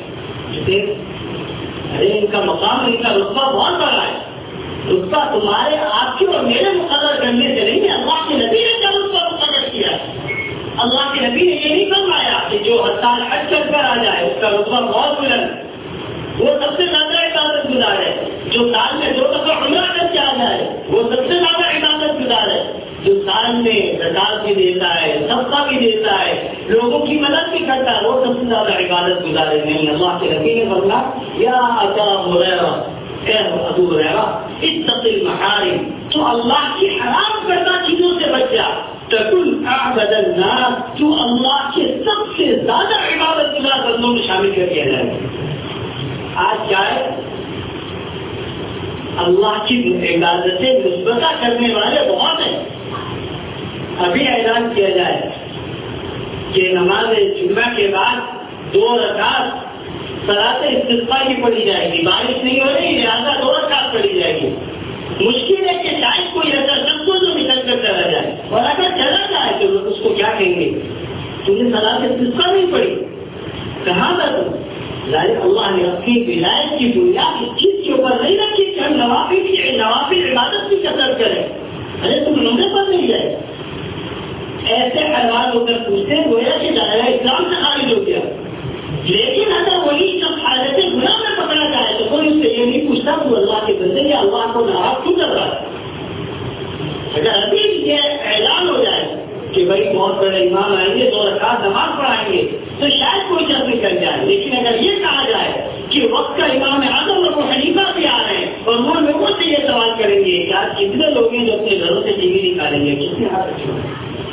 S1: ارے ان کا مقام, ان کا رتبہ بہت بڑا ہے. رتبہ تمہارے آپ کے اور میرے مقرر کرنے سے نہیں ہے, اللہ کے نبی نے کیا رتبہ مقرر کیا. اللہ کے نبی نے یہ نہیں فرمایا کہ جو ہر سال حج کر کر آ جائے اس کا رتبہ بہت بلند, وہ سب سے زیادہ عبادت گزار ہے. جو سال میں دو دفعہ عمرہ کر کے آ جائے وہ سب سے زیادہ عبادت گزار ہے. جو سال میں زکات بھی دیتا ہے, صدقہ بھی دیتا ہے, لوگوں کی مدد بھی کرتا ہے, وہ سب سے زیادہ عبادت گزار ہے. نہیں, اللہ کے نبی نے فرمایا یا ابا ہریرہ, اے ابو ہریرہ اتق المحارم, تو اللہ کی حرام کردہ چیزوں سے بچ جا. تکن اعبد الناس, تو اللہ کے سب سے زیادہ عبادت گزار بندوں میں شامل کر دیا جائے. آج کیا ہے, اللہ کی عبادتیں مثبتہ کرنے والے بہت ہیں. ابھی اعلان کیا جائے کہ نماز جمعہ کے بعد دو رکعت صلاۃ استسقاء کی پڑھی جائے گی. بارش نہیں ہو رہی لہٰذا دو رکعت پڑھی جائے گی. مشکل ہے کہ شاید کوئی ایسا شخص کو جو نکل کر چلا جائے, اور اگر چلا جائے تو اس کو کیا کہیں گے, تم نے صلاۃ استسقاء نہیں پڑھی, کہاں تھا تم؟ ظاہر اللہ نے اپنی ولایت کی بنیاد اس چیز کے اوپر نہیں رکھی کہ ہم نوافل کی نوافل عبادت کی کثرت کریں. ارے تم نمبر پر نہیں جائے. ایسے حیوان ہو کر پوچھتے ہیں گویا کہ دائرہ اسلام سے خارج ہو گیا. لیکن اگر وہی سب حالت گناہ میں پکڑا جائے تو کوئی اس سے یہ نہیں پوچھتا تو اللہ کے بندے یا اللہ کو ناراض کیوں کر رہا ہے. اگر ابھی یہ اعلان ہو جائے کہ بھائی بہت بڑے امام آئیں گے دو رکعت نماز پڑھائیں گے تو شاید کوئی شخص نکل جائے. لیکن اگر یہ کہا جائے کہ وقت کا امام اعظم ابو حنیفہ بھی آ رہے ہیں اور وہ لوگوں سے یہ سوال کریں گے کہ آج کتنے لوگ ہیں جو اپنے گھروں سے ٹی وی نکالیں گے, کتنے ہاتھ رکھے ہوئے.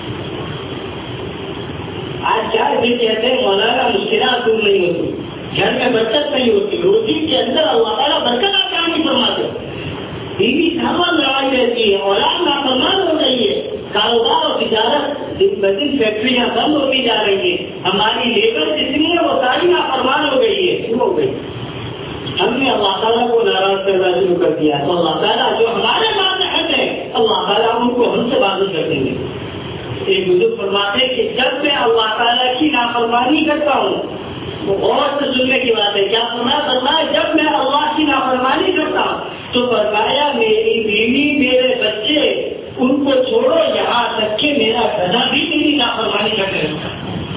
S1: آج کیا بھی کہتے ہیں مولانا مشکلات دور نہیں ہوتی, گھر میں برکت نہیں ہوتی, روزی کے اندر اللہ تعالیٰ برکت آپ کام نہیں فرماتے, بیوی سامان لڑائی رہتی ہے, اولاد نافرمان ہو رہی ہے, کاروبار اور تجارت دن بدن فیکٹریاں بند ہوتی جا رہی ہیں, ہماری لیبر جتنی ہے وہ ساری نافرمان ہو گئی ہے. کیوں ہو گئی؟ ہم نے اللہ تعالیٰ کو ناراض کرنا شروع کر دیا. تو اللہ تعالیٰ جو ہمارے ماتحت ہیں اللہ تعالیٰ ان کو ہم سے بازی کر دیں گے. ایک بزرگ فرماتے ہیں کہ جب میں اللہ تعالیٰ کی نافرمانی کرتا ہوں, وہ غور سے سننے کی بات ہے, کیا فرمایا؟ فرمایا جب میں اللہ کی نافرمانی کرتا ہوں تو فرمایا میری بیوی میرے بچے ان کو چھوڑو یہاں تک کہ میرا گدھا بھی میری نافرمانی کرتے رہتا.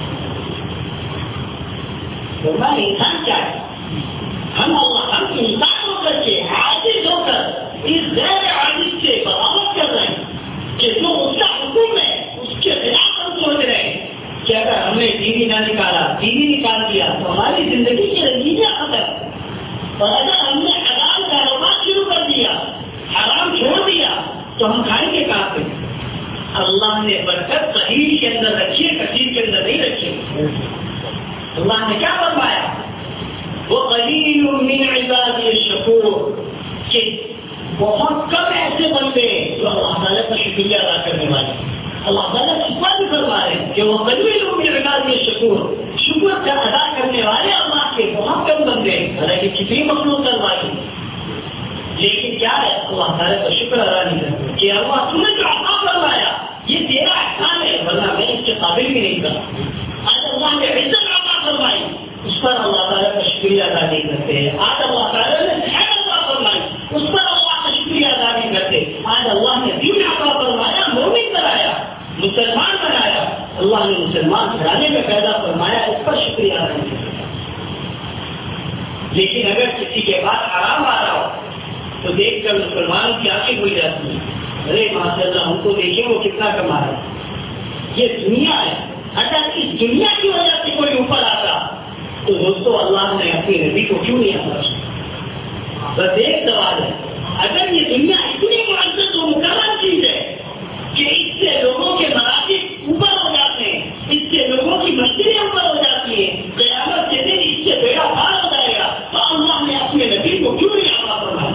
S1: فرمایا انسان کیا ہے؟ ہم اللہ ہم انسان ہو کر کے عاجز ہو کر اس غیر عاجز سے بغاوت کر رہے ہیں کہ جو اس کا حکم ہے اس کے خلاف ہم سوچ رہے ہیں کہ اگر ہم نے ٹی وی نہ نکالا, ٹی وی نکال دیا تو ہماری زندگی کی رنگینیاں ختم. اور اگر ہم نے حلال کاروبار شروع کر دیا, حرام چھوڑ دیا تو ہم کھائیں گے کہاں پہ؟ اللہ نے برکت صحیح کے اندر رکھی ہے, کثیر کے اندر نہیں رکھی. اللہ نے کیا فرمایا؟ وَقَلِيلٌ مِّنْ عِبَادِيَ الشَّكُورُ, کہ بہت کم ایسے بندے جو اللہ تعالیٰ کا شکریہ ادا کرنے والے. اللہ تعالیٰ شکر بھی فرما رہے ہیں کہ وہ قلیل من عبادی الشکور, شکر کا ادا کرنے والے اللہ کے بہت کم بندے ہیں. حالانکہ کتنی مخلوق کروائی, لیکن کیا ہے اللہ تعالیٰ کا شکر ادا نہیں کرتے کہ اللہ تم نے جو عطا فرمایا یہ تیرا احسان ہے, ورنہ میں اس کے قابل بھی نہیں تھا. آج اللہ نے عزت عطا فرمائی, اس پر اللہ تعالیٰ کا شکریہ ادا نہیں کرتے. آج اللہ تعالیٰ نے صحت عطا فرمائی, اس پر اللہ کا شکریہ ادا نہیں کرتے. آج اللہ نے دین عطا فرمایا, مومن بنایا, مسلمان بنایا, اللہ نے مسلمان گھرانے میں پیدا فرمایا, اس پر شکریہ ادا نہیں کرتے. لیکن اگر کسی کے بعد حرام آ رہا ہو تو دیکھ کر مسلمان کی آنکھیں کھل جاتی ہیں, ارے ماشاء اللہ ہم کو دیکھیں وہ کتنا کما رہا ہے. یہ دنیا ہے. اگر اس دنیا کی وجہ سے کوئی اوپر آتا تو دوستو اللہ نے اپنی نبی کو کیوں نہیں آتا؟ بس ایک سوال ہے, اگر یہ دنیا اتنی معزز و مکرم چیز ہے کہ اس سے لوگوں کے مراکز اوپر ہو جاتے ہیں, اس سے لوگوں کی مسجدیں اوپر ہو جاتی ہیں, قیامت کے دن اس سے بیڑا پار ہو جائے گا, تو اللہ نے اپنے نبی کو کیوں نہیں آتا فرمایا؟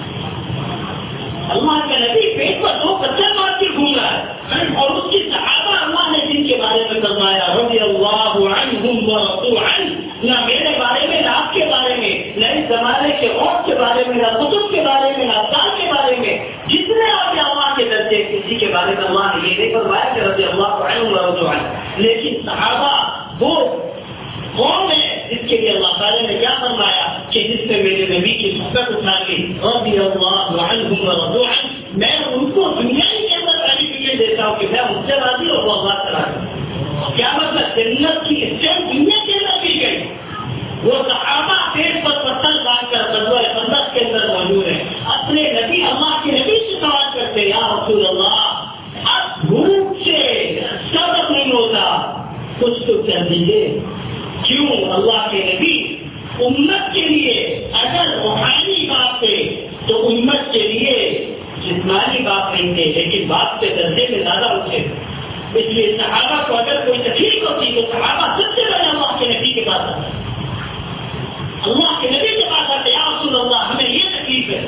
S1: اللہ کا نبی پیٹ پر دو پتھر مار کے گھوم رہا ہے, اور اس کی صحابہ اللہ نے جن کے بارے میں فرمایا رضی اللہ عنہم ورضوا عنہ, نہ میرے بارے میں, نہ آپ کے بارے میں, نہ اس زمانے کے عورت کے بارے میں, نہ کتب کے بارے میں, نہ افطار کے بارے میں, جتنے آپ اللہ کے درجے کسی کے بارے میں اللہ نے یہ نہیں فرمایا کہ رضی اللہ عنہم ورضوا عنہ. لیکن صحابہ وہ قوم ہے جس کے لیے اللہ تعالیٰ نے کیا فرمایا کہ جس نے میرے نبی کی صحبت اٹھا لی رضی اللہ عنہم ورضوا عنہ, میں ان کو دنیا کے اندر سرٹیفکیٹ دیتا ہوں کہ میں ان سے راضی اور وہ اللہ سے راضی. کیا مطلب؟ جنت کی اسٹیپ دنیا کے اندر دی گئی. وہ صحابہ پیٹ پر پتھر باندھ کر غزوہ خندق کے اندر موجود ہیں, اپنے نبی اللہ کے نبی سے سوال کرتے یا رسول اللہ اب بھوک سے صبر نہیں ہوتا, کچھ تو کر دیجیے. کیوں؟ اللہ کے نبی امت کے لیے اگر روحانی بات تھے تو امت کے لیے جسمانی بات نہیں تھے, لیکن بات کے درجے میں زیادہ اٹھے. اس لیے صحابہ کو اگر کوئی تکلیف ہوتی تو صحابہ سب سے پہلے اللہ کے نبی کے پاس آتے, اللہ کے نبی کے پاس آتے, یا رسول اللہ ہمیں یہ تکلیف ہے.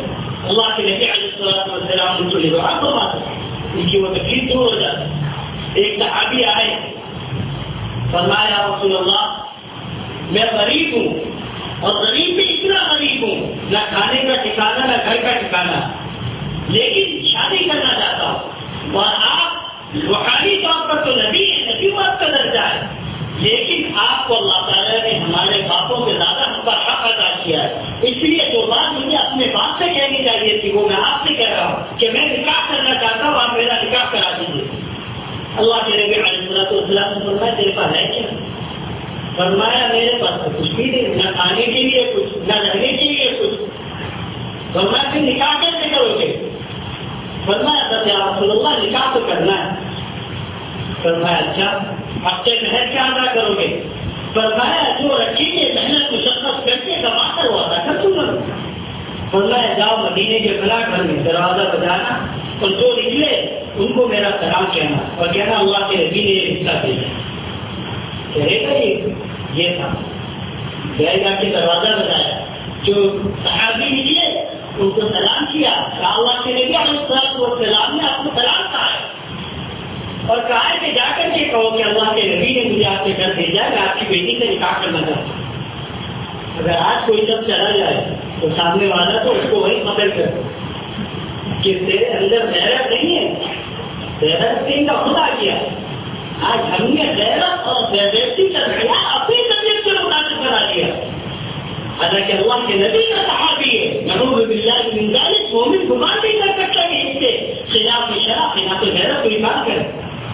S1: اللہ کے نبی علیہ الصلوۃ والسلام ان کو دعا فرماتے ان کی وہ تکلیف دور ہو جاتی. ایک صحابی آئے, فرمایا رسول اللہ میں غریب ہوں اور غریب بھی اتنا غریب ہوں, نہ کھانے کا ٹھکانا نہ گھر کا ٹھکانا, لیکن شادی کرنا چاہتا ہوں اور آپ روحانی طور پر تو نبی ہے, نبوت کا درجہ ہے, لیکن آپ کو اللہ تعالیٰ نے ہمارے باپوں سے زیادہ ہم پر حق ادا کیا ہے, اس لیے جو بات مجھے اپنے باپ سے کہنی چاہیے تھی وہ میں آپ سے کہہ رہا ہوں کہ میں نکاح کرنا چاہتا ہوں, آپ میرا نکاح کرا دیجیے. اللہ کے نبی علیہ الصلوۃ والسلام نے فرمایا تیرے پاس ہے کیا؟ فرمایا میرے پاس تو کچھ بھی نہیں, نہ کھانے کے لیے کچھ, نہ رہنے کے لیے کچھ. فرمایا پھر نکاح کیسے کرو گے؟ فرمایا بس یا رسول اللہ نکاح تو کرنا ہے. فرمایا اچھا اب سے محنت کیا ادا کرو گے؟ فرمایا جو رکھیں گے محنت مشقت کر کے کما کر وہ ادا کر دوں گا. فرمایا جاؤ مدینے کے فلاں گھر میں دروازہ بجانا اور جو نکلے ان کو میرا سلام کہنا اور کہنا اللہ کے نبی نے یہ حصہ بھیجا. کہے گا یہ یہ تھا, گئے جا کے دروازہ بجایا, جو صحابی نکلے ان کو سلام کیا, کہا اللہ کے نبی علیہ الصلوۃ والسلام نے آپ کو سلام کہا ہے اور کہا ہے کہ جا کر کے کہو کہ اللہ کے نبی نے مجھے آپ کے گھر بھیجا ہے, آپ کی بیٹی سے نکاح کرنا چاہتا ہوں. اگر آج کوئی سب چلا جائے تو سامنے والا تو اس کو وہی قتل کر کہ تیرے اندر غیرت نہیں ہے, غیرت تین کا خدا کیا. آج ہم نے غیرت اور غیرتی کا خیا اپنی طبیعت سے متاثر کرا دیا. حالانکہ اللہ کے نبی کا صحابی ہے, نعوذ باللہ من ذالک, مومن گمان نہیں کر سکتا کہ اس کے خلاف شرع خلاف غیرت کوئی بات کرے.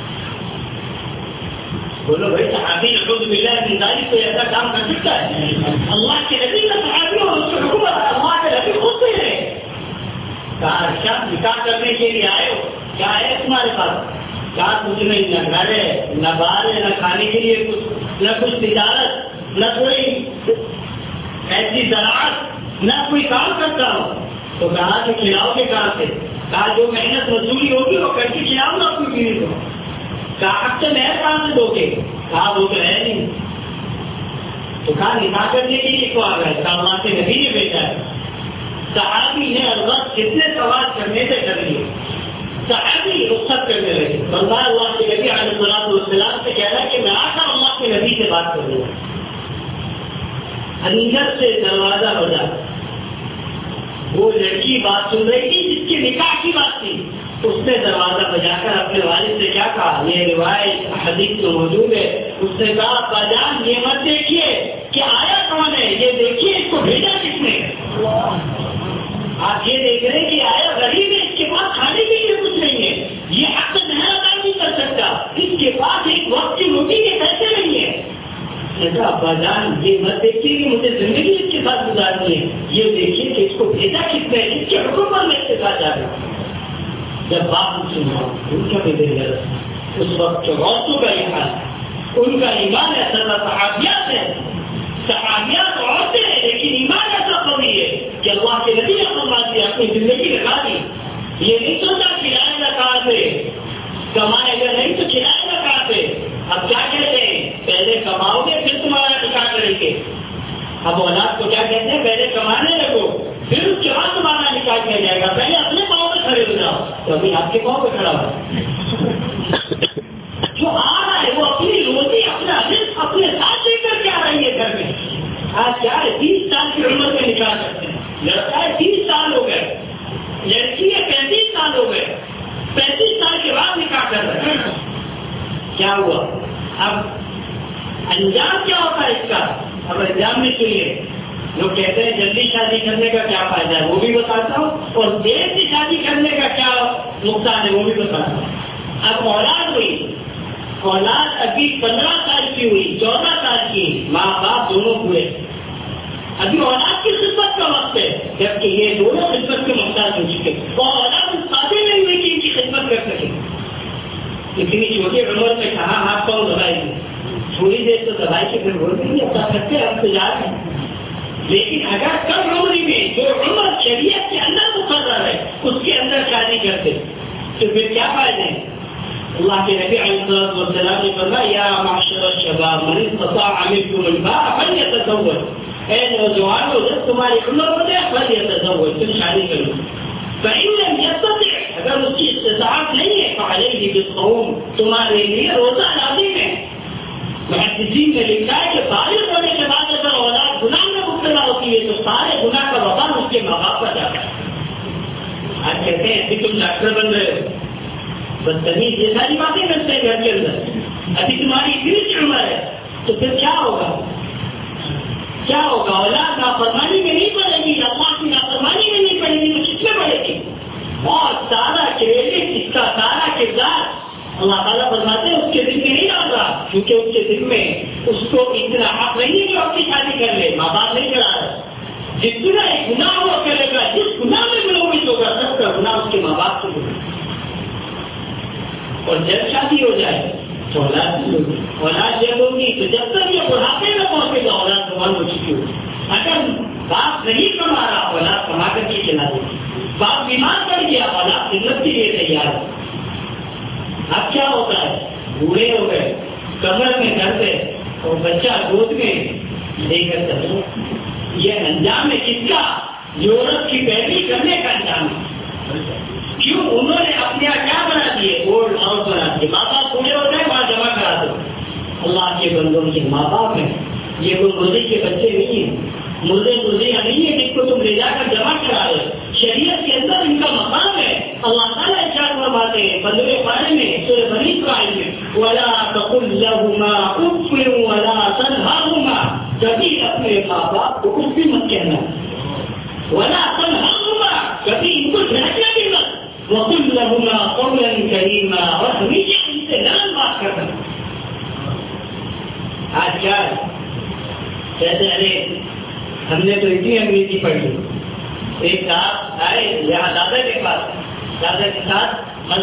S1: بولو بھائی صحابی نعوذ باللہ من ذالک کوئی ایسا کام کر سکتا ہے؟ اللہ کے نبی کا صحابی اور اس کی حکومت اللہ کے نبی خود سے ہے. کہا اچھا نکاح کرنے کے لیے آئے ہو, کیا ہے تمہارے پاس؟ کہا کچھ نہیں, نہ گھر ہے نہ باہر ہے, نہ کھانے کے لیے کچھ, نہ کچھ تجارت, نہ کوئی ایسی زراعت, نہ کوئی کام کرتا ہوں. تو کہا کہ کھلاؤ کے کہاں سے؟ کہا جو محنت مزدوری ہوگی وہ کر کے کھلاؤ گا اپنی بیوی کو. کہا اب سے محنت کہاں سے دو گے؟ کہا وہ تو ہے نہیں. تو کہا نکاح کرنے کے لیے کو آ گئے؟ کہا اللہ کے نبی نے بھیجا ہے. صحابی نے البت کتنے سوال کرنے سے کر لیے, صحابی رخصت کرنے لگے. فرمایا اللہ کے نبی علیہ الصلوۃ والسلام سے کہنا کہ میں آ کر اللہ کے نبی سے بات کر لوں. اندر سے دروازہ بجا, وہ لڑکی بات سن رہی تھی جس کی نکاح کی بات تھی. اس نے دروازہ بجا کر اپنے والد سے کیا کہا, یہ روایت حدیث میں موجود ہے, اس نے کہا ابا جان یہ مت دیکھیے کہ آیا کون ہے, یہ دیکھیے اس کو بھیجا کس نے. آپ یہ دیکھ رہے ہیں کہ آیا غریب ہے, اس کے پاس کھانے کے لیے کچھ نہیں ہے, یہ حق سے محنت ادا نہیں کر سکتا, اس کے پاس ایک وقت کی روٹی کے پیسے نہیں ہے. ابا جان یہ مت دیکھیے کہ مجھے زندگی اس کے ساتھ گزارنی ہے, یہ دیکھیے کہ اس کو بھیجا کس نے, اس کے حکم پر میں اس کے ساتھ جا رہا ہوں. جب باپ سنا ان کا بھی دل گرا, اس وقت جو عورتوں کا یہ حال, ان کا ایمان ایسا تھا. صحابیات ہے, صحابیات عورتیں ہیں, لیکن ایمان ایسا قوی ہے کہ اللہ کے نبی نے فرما دیا, اپنی زندگی لگا دی. یہ نہیں سوچا کھلائے گا کہاں سے, کمائے گا نہیں تو کھلائے گا کہاں سے. اب کیا کہتے ہیں, پہلے کماؤ گے پھر تمہارا نکاح کریں گے. اب اولاد کو کیا کہتے ہیں, پہلے کمانے لگو پھر اس کے بعد تمہارا نکاح کیا جائے گا, پہلے اپنے پاؤں پہ کھڑے ہو جاؤ. تو ابھی آپ کے پاؤں پہ کھڑا ہو, جو آ رہا ہے وہ اپنی روزی اپنا رزق اپنے ساتھ لے کر کے آ رہی ہے گھر میں. آج کیا ہے, تیس سال کی عمر میں نکاح کرتے ہیں. لڑکا ہے تیس سال ہو گئے, لڑکی ہے پینتیس سال ہو گئے, پینتیس سال کے بعد نکاح کر رہے ہیں. کیا ہوا؟ اب انجام کیا ہوتا ہے اس کا؟ اب انجام میں سنیے. لوگ کہتے ہیں جلدی شادی کرنے کا کیا فائدہ ہے, وہ بھی بتاتا ہوں, اور دیر سے شادی کرنے کا کیا نقصان ہے وہ بھی بتاتا ہوں. اب اولاد ہوئی, اولاد ابھی پندرہ سال کی ہوئی, چودہ سال کی, ماں باپ دونوں ہوئے, ابھی اولاد کی خدمت کا وقت ہے, جبکہ یہ دونوں خدمت کے محتاج ہو چکے, اور اولاد اس قابل نہیں ہوئی کہ ان کی خدمت کر سکے. اتنی چھوٹی عمر میں کہاں ہاتھ پاؤں دبائے گی, تھوڑی دیر تو دبائی کے پھر بول دیں گے اپنا کرتے ہم تو جا رہے ہیں. لیکن اگر کم عمری میں جو عمر شریعت کے اندر مقرر ہے اس کے اندر شادی کرتے تو پھر کیا فائدہ ہے؟ اللہ کے نبی علیہ الصلوۃ والسلام نے فرمایا یا معشر الشباب من استطاع منکم الباء فلیتزوج, اے نوجوانوں جب تمہاری عمر ہو جائے فلیتزوج, تم شادی کرو. کی استطاعت نہیں ہے فعلیہ بالصوم، تمہارے لیے روزہ لازم ہے۔ محدثین نے لکھا ہے کہ بالغ ہونے کے بعد اگر اولاد گناہ میں مبتلا ہوتی ہے تو سارے گناہ کا وبال اس کے ماں باپ پر جاتا ہے۔ آج کہتے ہیں ابھی تم ڈاکٹر بن رہے ہو، بدتمیز یہ ساری باتیں کرتے ہیں گھر کے اندر، ابھی تمہاری اتنی سی عمر ہے تو پھر کیا ہوگا؟ کیا ہوگا؟ اولاد نافرمانی میں نہیں پڑے گی، اللہ کی نافرمانی میں نہیں پڑے گی تو کس میں پڑے گی؟ بہت سارا کریڈٹ، اس کا سارا کردار اللہ تعالیٰ فرماتے ہیں اس کے دل میں نہیں ڈال رہا، کیونکہ اس کے دل میں اس کو اتنا حق نہیں ہے جو اپنی شادی کر لے، ماں باپ نہیں کرا رہا۔ جتنا گناہ وہ کرے گا، جس گناہ میں ملوث ہوگا، سب کا گناہ اس کے ماں باپ سے ہوگا۔ اور جب شادی ہو جائے تو اولاد بھی ہوگی، اولاد جب ہوگی تو جب تک یہ بڑھاپے میں پہنچے گا اولاد زبان ہو چکی ہوگی۔ اگر باپ نہیں کما رہا اولاد کما کر کے کھلا دے، باپ بیمار پڑ گیا اولاد خدمت کے لیے تیار ہے۔ اب کیا ہوتا ہے؟ بوڑھے ہو گئے، کمر میں درد ہے اور بچہ گود میں لے کر چلو، یہ انجام ہے کس کا؟ یورپ کی پیروی کرنے کا انجام ہے۔ کیوں؟ انہوں نے اپنے کیا بنا دیے؟ اولڈ ہاؤس بنا دیے، ماں باپ بوڑھے ہو گئے وہاں جمع کرا دو۔ اللہ کے بندوں کے ماں باپ ہیں، یہ کوئی مردے کے بچے نہیں ہیں، مردے مردیاں نہیں ہیں جن کو تم لے جا کر جمع کرا دو۔ شریعت کے اندر ان کا مقام ہے۔ اللہ تعالیٰ ارشاد فرماتے ہیں پندرہویں پارے میں سورہ بنی اسرائیل میں وَلَا تَقُلْ لَهُمَا أُفٍّ وَلَا تَنْهَرْهُمَا، کبھی اپنے ماں باپ کو اف بھی مت کہنا، وَلَا تَنْهَرْهُمَا، کبھی ان کو جھڑکنا بھی مت، وَقُلْ لَهُمَا قَوْلًا كَرِيمًا، اور ہمیشہ ان سے نرم بات کرنا۔ آج کیا ہے؟ کہتے ارے ہم نے تو اتنی انگریزی پڑھی، ایک صاحب آئے یہاں دادا کے پاس، دادا کے ساتھ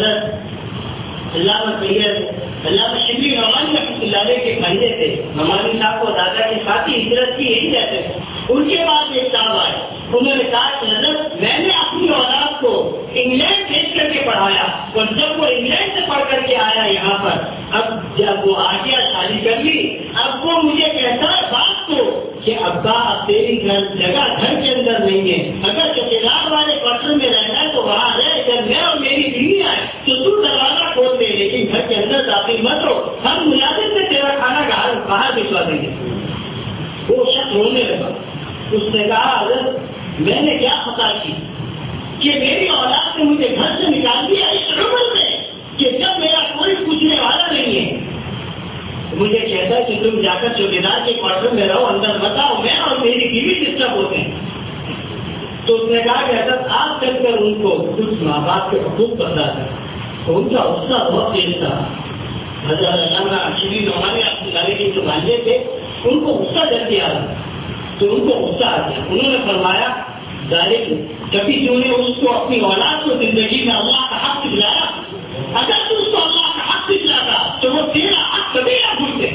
S1: مدد علامہ سید علامہ شبلی نعمانی رحمۃ اللہ علیہ کے بھائی تھے، نعمانی صاحب کو دادا کے ساتھ ہی ہجرت کی یہی رہتے تھے۔ ان کے بعد ایک صاحب آئے، انہوں نے کہا کہ حضرت میں نے اپنی اولاد کو انگلینڈ بھیج کر کے پڑھایا، اور جب وہ انگلینڈ سے پڑھ کر کے آیا یہاں پر، اب جب وہ آ گیا شادی کر لی، اب وہ مجھے کہتا ہے بات کو کہ ابا اب تیری گھر جگہ گھر کے اندر نہیں ہے، اگر چوکیدار والے کوارٹر میں رہنا ہے تو وہاں رہے، جب میں اور میری بیوی آئے تو تو دروازہ کھول دے، لیکن گھر کے اندر داخل مت ہو، ہم ملازم سے تیرا کھانا باہر بھجوا دیں گے۔ وہ شخص رونے لگا، اس نے کہا حضرت میں نے کیا خطا کی کہ میری اولاد نے مجھے گھر سے نکال دیا اس عمر میں کہ جب میرا کوئی پوچھنے والا نہیں ہے، مجھے کہتا ہے کہ تم جا کر چوکیدار کے کوارٹر میں رہو، اندر مت آؤ، میں اور میری بیوی ڈسٹرب ہوتے ہیں۔ تو اس نے کہا کہ حضرت آپ چل کر ان کو کچھ ماں باپ کے حقوق بتا دیں، تو ان کا غصہ بہت تیز تھا۔ حضرت علامہ شبلی نعمانی رحمۃ اللہ کے جو بھانجے تھے ان کو غصہ جلدی آ رہا، تو ان کو غصہ آ گیا، انہوں نے فرمایا ظالم، کبھی تم نے اس کو اپنی اولاد کو زندگی میں اللہ کا حق دلایا؟ اگر تم اس کو اللہ کا حق دلاتا تو وہ تیرا حق کبھی نہ بھولتے۔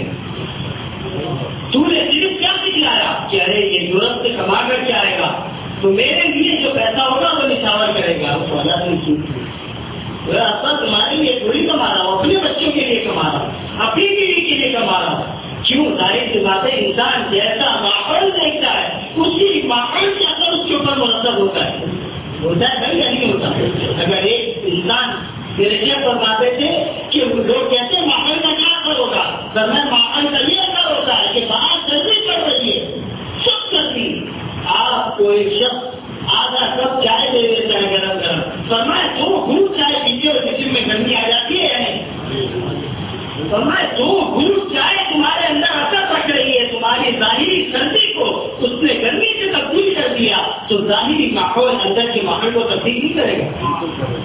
S1: تو نے صرف کیا دکھلایا کہ ارے یہ یورپ سے کما کر کے آئے گا تو میرے لیے جو پیسہ ہوگا وہ نشاور کرے گا، اس اولاد نے کی اصل تمہارے لیے تھوڑی کما رہا ہوں، اپنے بچوں کے لیے کما رہا ہوں، اپنی بیوی کے لیے کما رہا ہوں۔ کیوں؟ ظاہر سی بات ہے، انسان جیسا ماحول دیکھتا ہے اسی ماحول کے اثر اس کے اوپر مرتب ہوتا ہے، ہوتا ہے بھائی یا نہیں ہوتا؟ اگر ایک انسان میرے کیا فرماتے تھے کہ لوگ کہتے ہیں ماحول کا کیا اثر ہوگا، میں ماحول کا یہ اثر ہوتا ہے کہ باہر سردی پڑ رہی ہے، سب سردی، آپ کو ایک شخص آدھا کپ چائے دے دیتا ہے گرم گرم، فرمائے دو گھونٹ چائے پیتے ہو جسم میں گرمی آ جاتی ہے یا نہیں؟ فرمائے دو گھونٹ چائے تمہارے اندر اثر پڑ رہی ہے، تمہاری ظاہری سردی کو اس نے گرمی سے تبدیل کر دیا، تو ظاہری ماحول اندر کے ماحول کو تبدیل نہیں کرے گا۔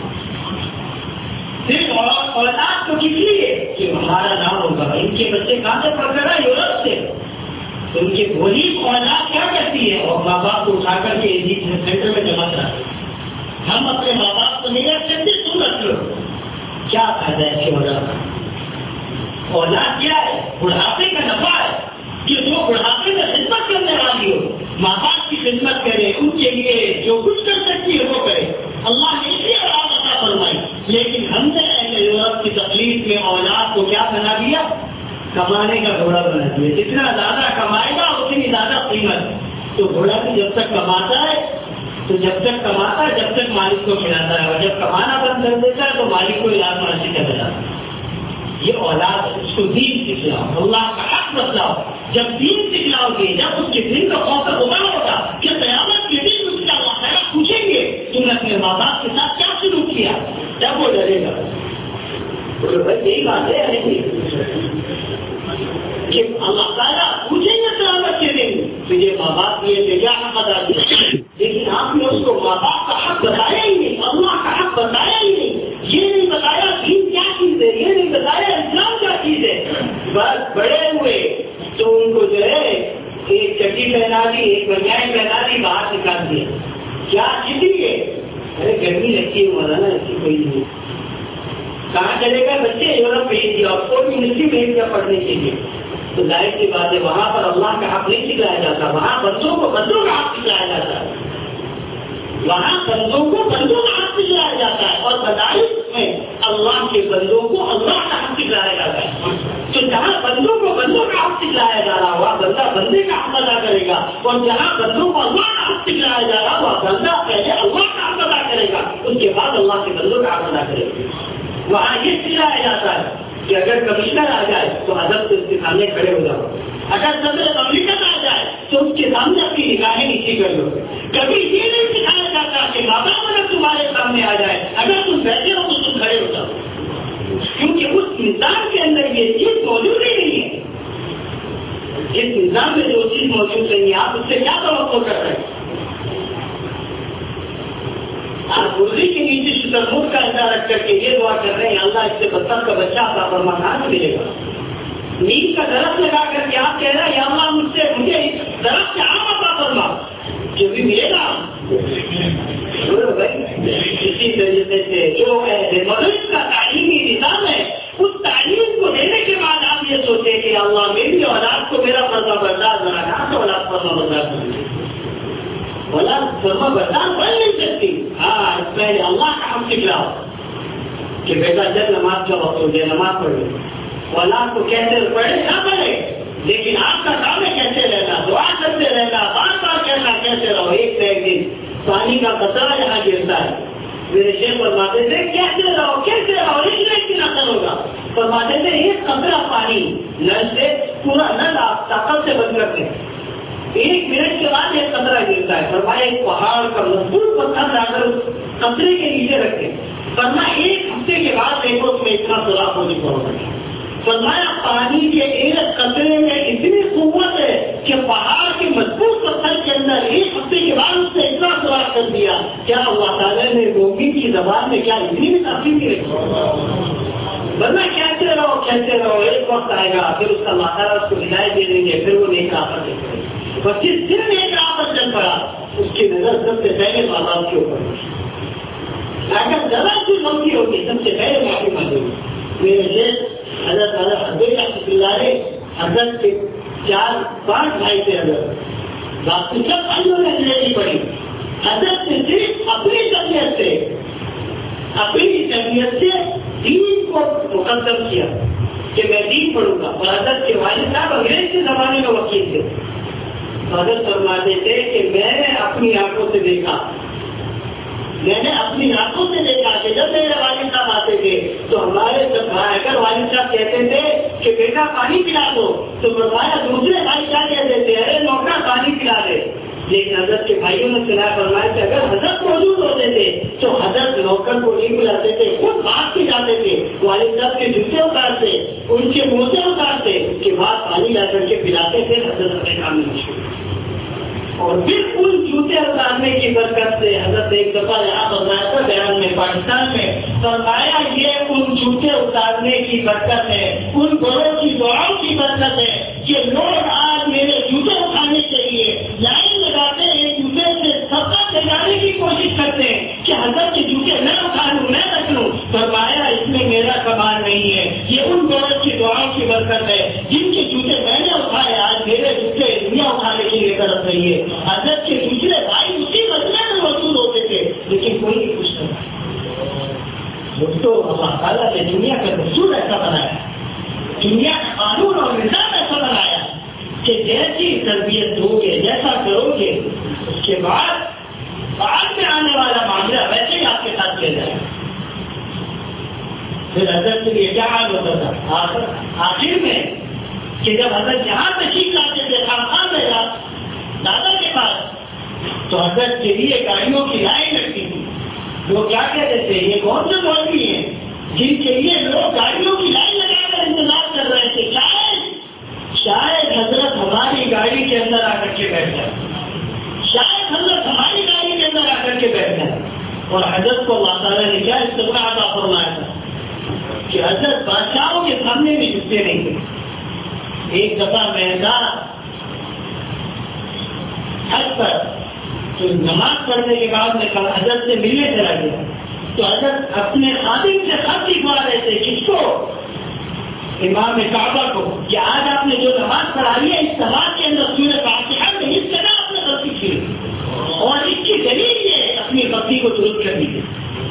S1: صرف اولاد کو کس لیے کہ ہمارا نام ہوگا، ان کے بچے کہاں سے پڑھ کر آئے؟ یورپ سے، تو ان کے بولی اولاد کیا کرتی ہے؟ اور ماں باپ کو اٹھا کر کے سینٹر میں جمع کراتے ہیں۔ ہم اپنے ماں باپ کو نہیں رکھ سکتے، تم رکھ لو، کیا فائدہ ہے کہ اولاد کا؟ اولاد کیا ہے؟ بڑھاپے کا نفع ہے کہ جو بڑھاپے میں خدمت کرنے والی ہو، ماں باپ کی خدمت کرے، ان کے لیے جو کچھ کر سکتی ہے وہ کرے۔ اللہ نے اسی اولاد عطا فرمائی، لیکن ہم نے اہل یورپ کی تکلیف میں اولاد کو کیا بنا دیا؟ کمانے کا گھوڑا بنا دیا، جتنا زیادہ کمائے گا اتنی زیادہ قیمت۔ تو گھوڑا بھی جب تک کماتا ہے تو جب تک کماتا ہے جب تک مالک کو کھلاتا ہے، اور جب کمانا بند کر دیتا ہے تو مالک کو علاج مرضی کر دیتا ہے. یہ اولاد اس کو دین سکھلاؤ، اللہ کا حق بتلاؤ. جب دین سکھلاؤ گے، جب اس کے دن کا خوف ہوگا ہوگا کہ قیامت کے دن اس کا اللہ تعالیٰ پوچھیں گے تم نے اپنے ماں باپ کے ساتھ کیا سلوک کیا، جب وہ ڈرے گا. بھائی یہی بات ہے کہ اللہ تعالیٰ پوچھیں گے قیامت کے دن تجھے ماں باپ دیے تھے کیا حق ادا کیا، لیکن آپ نے اس کو ماں باپ کا حق بتایا ہی نہیں، اللہ کا حق بتایا ہی نہیں. یہ نہیں بتایا دین کیا چیز ہے، یہ نہیں بتایا اسلام کیا چیز ہے. بس بڑے ہوئے تو ان کو جو ہے ایک چٹی پہنا دی، ایک بنیاد پہنا دی، باہر نکال دیا. کیا چیزیں ہے؟ ارے گرمی لگتی ہے مولانا، ایسی کوئی نہیں. کہاں چلے گا بچے یورپ بھیج دیا، آکسفورڈ یونیورسٹی بھیج دیا پڑھنے کے لیے. تو ظاہر سی بات ہے وہاں پر اللہ کا حق نہیں سکھلایا جاتا، وہاں بندوں کو بندوں کا حق سکھلایا جاتا ہے. وہاں بندوں کو بندوں کا حق سکھلایا جاتا ہے، اور مدارس میں اللہ کے بندوں کو اللہ کا حق سکھلایا جاتا ہے. تو جہاں بندوں کو بندوں کا حق سکھلایا جا رہا ہوا بندہ بندے کا حق ادا کرے گا، اور جہاں بندوں کو اللہ کا حق سکھلایا جا رہا ہوا بندہ پہلے اللہ کا حق ادا کرے گا، اس کے بعد اللہ کے بندوں کا حق ادا کرے گا. وہاں یہ سکھلایا جاتا ہے کہ اگر کمشنر آ جائے تو ادب سے اس کے سامنے کھڑے ہو جاؤ، اگر صدر مملکت آ جائے تو اس کے سامنے اپنی نگاہیں نیچی کر لو. کبھی یہ نہیں سکھایا جاتا کہ ماں باپ اگر تمہارے سامنے آ جائے اگر تم بیٹھے ہو تو تم کھڑے ہو جاؤ، کیونکہ اس نظام کے اندر یہ چیز موجود ہی نہیں ہے. جس نظام میں جو چیز موجود نہیں ہے آپ اس سے کیا توقع کر رہے ہیں؟ آپ روزی کے نیچے شترمخ کا اظہار رکھ کر کے یہ دعا کر رہے ہیں اللہ اس سے بدتر کا بچہ عطا فرما، کہاں سے ملے گا؟ نیم کا درخت لگا کر کے آپ کہہ رہے ہیں یا اللہ مجھ سے مجھے درخت سے آم عطا فرما، جو بھی ملے گا. اسی طریقے سے جو مدرس کا تعلیمی نظام ہے اس تعلیم کو دینے کے بعد آپ یہ سوچیں کہ اللہ میری اولاد کو میرا فرما بردار بنا، کہاں سے اولاد فرما بردار بنے؟ اولاد فرما بردار بن نہیں سکتی. ہاں پہلے اللہ کا حق سکھلاؤ کہ بیٹا جب نماز کا وقت ہو جائے نماز پڑھے، اولاد کو کیسے پڑھے نہ پڑھے، لیکن آپ کا کام ہے کیسے رہنا، دعا کرتے رہنا، بار بار کہنا کیسے رہو. ایک سے ایک دن پانی کا قطرہ یہاں گرتا ہے، میرے شیخ فرماتے تھے کیسے رہو کیسے رہو، ایک نہ ایک دن اثر ہوگا. فرماتے تھے ایک قطرہ پانی نل سے پورا نل آپ طاقت سے بند کرتے ہیں، ایک منٹ کے بعد ایک قطرہ گرتا ہے. فرمایا ایک پہاڑ کا مضبوط پتھر لا کر اس قطرے کے نیچے رکھتے، فرمایا ایک ہفتے کے بعد دیکھو اس میں اتنا سوراخ ہو چکا ہوگا. فرمایا پانی کے ایک قطرے میں اتنی قوت ہے کہ پہاڑ کے مضبوط پتھر کے اندر ایک ہفتے کے بعد اس نے اتنا سوراخ کر دیا. کیا اللہ تعالیٰ نے مومن کی زبان میں کیا اتنی بھی تاثیر کی رکھی؟ ورنہ کہتے رہو کہتے رہو، ایک وقت آئے گا پھر اس کا اللہ تعالیٰ اس کو ہدایت دے دیں گے، پھر وہ نیک راہ پر چل پڑے. اور جس دن ایک راہ پر چل پڑا اس کی نظر سب سے پہلے ماں باپ کے اوپر، اگر ذرا سی غلطی ہوگی سب سے پہلے معافی مانگے گی. میرے شیخ حضرت حضرت حضرت رحمۃ اللہ حضرت کے چار پانچ بھائی تھے، حضرت باقی سب بھائیوں نے زندگی پڑی. حضرت نے صرف اپنی طبیعت سے اپنی طبیعت سے دین کو مقدم کیا کہ میں دین پڑھوں گا. اور حضرت کے والد صاحب انگریز کے زمانے میں وکیل تھے. حضرت فرماتے تھے کہ میں نے اپنی آنکھوں سے دیکھا میں نے اپنی آنکھوں سے دیکھا کہ جب میرے والد صاحب آتے تھے تو ہمارے سب بھائی اگر والد صاحب کہتے تھے کہ بیٹا پانی پلا دو تو فرمایا دوسرے بھائی کیا کہتے تھے ارے نوکر پانی پلا دے. لیکن حضرت کے بھائیوں نے سنا فرمایا کہ اگر حضرت موجود ہوتے تھے تو حضرت نوکر کو نہیں پلاتے تھے، خود بات کی جاتے تھے، والد صاحب کے جوتے اتارتے ان کے موزے اتارتے کے بعد پانی لا کر کے پلاتے تھے. حضرت اپنے کام میں مشہور اور پھر ان جوتے اتارنے کی برکت سے حضرت ایک دفعہ یہاں بتایا تھا بیان میں پاکستان میں فرمایا یہ ان جوتے اتارنے کی برکت ہے، ان بڑوں کی دعاؤں کی برکت ہے کہ لوگ آج میرے جوتے اٹھانے کے لیے لائن لگاتے ہیں، جوتے سے سبق لگانے کی کوشش کرتے ہیں کہ حضرت کے جوتے میں اٹھا لوں میں رکھ لوں. فرمایا اس میں میرا کمال نہیں ہے، یہ ان بڑوں کی دعاؤں کی برکت ہے جن کے جوتے میں نے اٹھائے آج میرے جوتے دنیا اٹھانے کے لیے طرف رہی ہے. حضرت کے دوسرے بھائی اسی مسئلے میں موجود ہوتے تھے لیکن کوئی نہیں پوچھتا تھا. دوستوں اللہ تعالیٰ نے دنیا کا دستور ایسا بنایا، دنیا کا قانون اور نظام ایسا بنایا کہ جیسی تربیت دو گے جیسا کرو گے اس کے بعد بعد آنے والا معاملہ ویسے ہی آپ کے ساتھ کیا جائے. پھر حضرت کے لیے کیا حال ہوتا تھا آخر آخر میں کہ جب حضرت یہاں تشریف لاتے تھے خان رہا دادا کے پاس تو حضرت کے لیے گاڑیوں کی لائن لگتی تھی. لوگ کیا کہتے تھے یہ کون سے مولوی ہیں جن کے لیے لوگ گاڑیوں کی لائن لگا کر انتظار کر رہے تھے. شاید شاید حضرت ہماری گاڑی کے اندر آ کر کے بیٹھ جائے, شاید حضرت ہماری گاڑی کے اندر آ کر کے بیٹھ جائے. اور حضرت کو اللہ تعالیٰ نے کیا استغنا عطا فرمایا تھا کہ حضرت بادشاہوں کے سامنے بھی جھکتے نہیں تھے. ایک دفعہ میں تھا حج پر, تو نماز پڑھنے کے بعد میں حضرت سے ملنے چلا گیا تو حضرت اپنے خادم سے خط لکھوا رہے تھے کس کو, امام کعبہ کو, کہ آج آپ نے جو نماز پڑھائی ہے اس نماز کے اندر سورہ فاتحہ میں اس طرح آپ نے غلطی کی اور اس کی دلیل یہ اپنی غلطی کو درست کرنی ہے.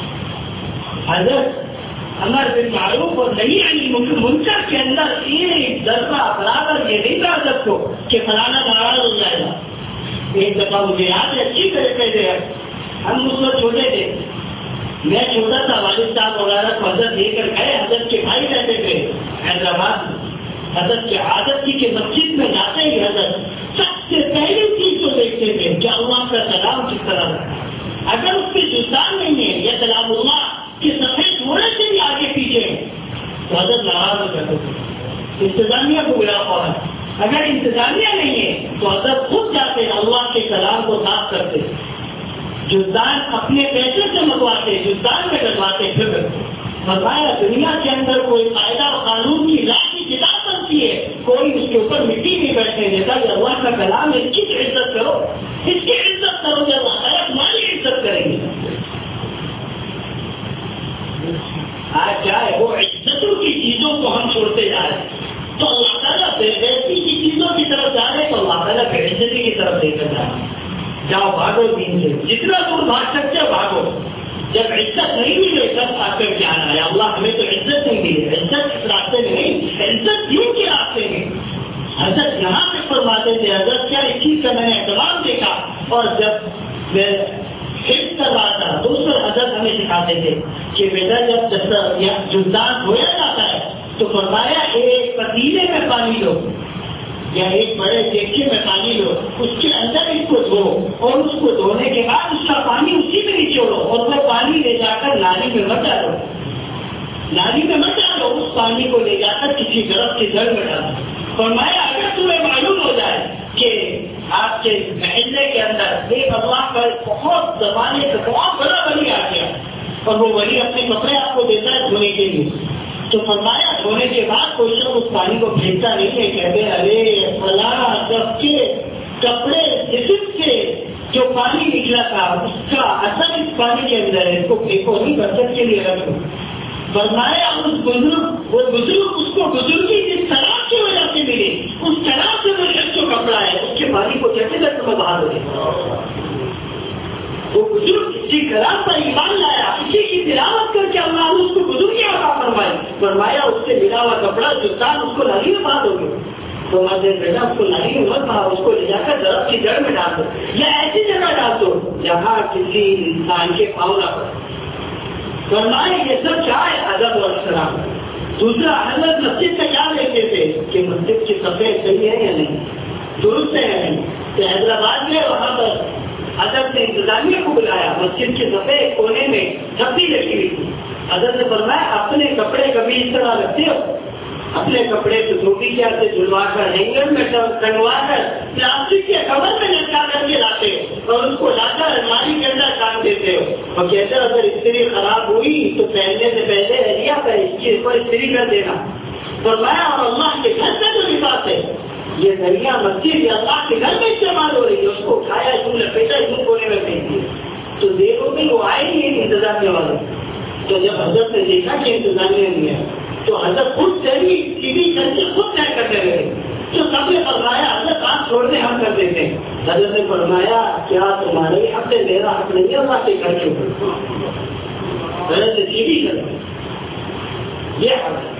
S1: حضرت امر بن معروف اور نہیں علی منکر کے اندر ایک ذرہ برابر یہ نہیں تھا حضرت کو کہ فلانا ناراض ہو جائے گا. ایک دفعہ مجھے یاد ہے اچھی طریقے سے ہم اس وقت چھوٹے تھے, میں چھوٹا تھا, والد صاحب وغیرہ کو حضرت لے کر گئے. حضرت کے بھائی رہتے تھے حیدرآباد میں. حضرت کی عادت تھی کہ مسجد میں جاتے ہی حضرت سب سے پہلی چیز کو دیکھتے تھے کہ اللہ کا سلام کس طرح رکھا ہے. اگر اس پہ جزدان نہیں ہے یا سلام اللہ کہ سفید تھوڑے سے بھی آگے پیچھے تو حضرت ناراض ہو جاتے تھے. انتظامیہ کو بلا پڑا, اگر انتظامیہ نہیں ہے تو حضرت خود جاتے اللہ کے کلام کو صاف کرتے, جزدان اپنے پیسے سے منگواتے, جزدان میں ڈلواتے. پھر فرمایا دنیا کے اندر کوئی قاعدہ اور قانون کی لا کی کتاب بنتی ہے, کوئی اس کے اوپر مٹی نہیں بیٹھنے دیتا. کہ اللہ کا کلام ہے, اس کی عزت کرو, اس کی عزت کرو گے اللہ تعالیٰ تمہاری عزت کریں گے. آج کیا ہے وہ عزتوں کی چیزوں کو ہم چھوڑتے جا رہے ہیں تو اللہ تعالیٰ بے عزتی کی چیزوں کی طرف جا رہے ہیں تو اللہ تعالیٰ بے عزتی کی طرف لے کر جا رہے ہیں. جاؤ بھاگو دین سے, جتنا دور بھاگ سکتے ہو بھاگو. جب عزت نہیں ملے تب آ کر کے آنا ہے. اللہ ہمیں تو عزت نہیں دی ہے, عزت اس راستے میں نہیں, عزت دین کے راستے میں. حضرت یہاں پہ فرماتے تھے, حضرت کیا اس چیز کا میں نے اہتمام دیکھا اور جب میں حفظ کر رہا تھا تو اس پر حضرت ہمیں سکھاتے تھے کہ بیٹا جب جزدان دھویا جاتا ہے تو فرمایا ایک پتیلے میں پانی لو یا ایک بڑے دیگچے میں پانی لو, اس کے اندر اس کو دھو اور اس کو دھونے کے بعد اس کا پانی اسی میں نچوڑو اور وہ پانی لے جا کر نالی میں مت ڈالو, نالی میں مت ڈالو, اس پانی کو لے جا کر کسی درخت کی جڑ میں ڈالو. فرمایا اگر تمہیں معلوم ہو جائے کہ آپ کے محلے کے اندر ایک اللہ کا بہت زمانے سے بہت بڑا ولی آ گیا اور وہ ولی اپنے کپڑے آپ کو دیتا ہے دھونے کے لیے, تو فرمایا دھونے کے بعد کوئی شخص اس پانی کو پھینکتا نہیں ہے, کہتے ارے فلاں جب کے کپڑے جسم سے جو پانی نکلا تھا اس کا اثر اس پانی کے اندر ہے, اس کو پھینکو نہیں, برکت کے لیے رکھو. فرمایا اس بزرگ وہ بزرگ اس کو بزرگی جس طرح کی وجہ سے ملی اس طرح سے وہ شخص جو کپڑا ہے اس کے پانی کو کیسے تک میں باہر ہو گیا. وہ بزرگ اسی طرح پر ایمان لایا, اسی کی تلاوت کر کے اللہ نے اس کو بزرگی عطا فرمائی. فرمایا اس سے ملا ہوا کپڑا جزدان اس کو نالی میں باہر ہو گیا. تو میں بیٹا اس کو نالی میں مت باہر, اس کو لے جا کر درخت کی جڑ میں ڈال دو یا ایسی جگہ ڈال دو جہاں کسی انسان کے پاؤں نہ پڑے. فرمائے یہ سب کیا ہے ادب اور احترام. دوسرا حضرت مسجد کا کیا دیکھتے تھے کہ مسجد کی صفائی صحیح ہے یا نہیں, درست ہے یا نہیں. تو حیدرآباد میں وہاں پر حضرت نے انتظامیہ کو بلایا, مسجد کے صفائی کونے میں چھپی لگی ہوئی تھی. حضرت نے فرمایا اپنے کپڑے کبھی اس طرح رکھتے ہو, اپنے کپڑے کو دھوبی کیا سے دھلوا کر ہینگر میں ٹنگوا کر پلاسٹک کے کور میں لٹکا کر کے لاتے ہو اور اس کو لا کر الماری کے اندر ٹانگ دیتے ہو اور کہتے ہو اگر استری خراب ہوئی تو پہننے سے پہلے لیا کر اس چیز پر استری کر دینا. فرمایا اور اللہ کے گھر سے جو لباس ہے یہ دریا مسجد یا اللہ کے گھر میں استعمال ہو رہی ہے, اس کو کھایا کیوں لپیٹا کیوں کونے میں پھینک دیا. تو دیکھو کہ وہ آئے ہی ایک انتظامیہ والے. تو جب حضرت نے دیکھا کہ انتظامیہ نہیں ہے تو حضرت خود سیری سیدھی کر کے خود طے کرتے رہے. تو سب نے فرمایا حضرت آپ چھوڑ دیں ہم کر دیتے ہیں. حضرت نے فرمایا کیا تمہارے حق سے میرا حق نہیں ہے اللہ کے گھر کے اوپر. حضرت نے سیدھی کر یہ حق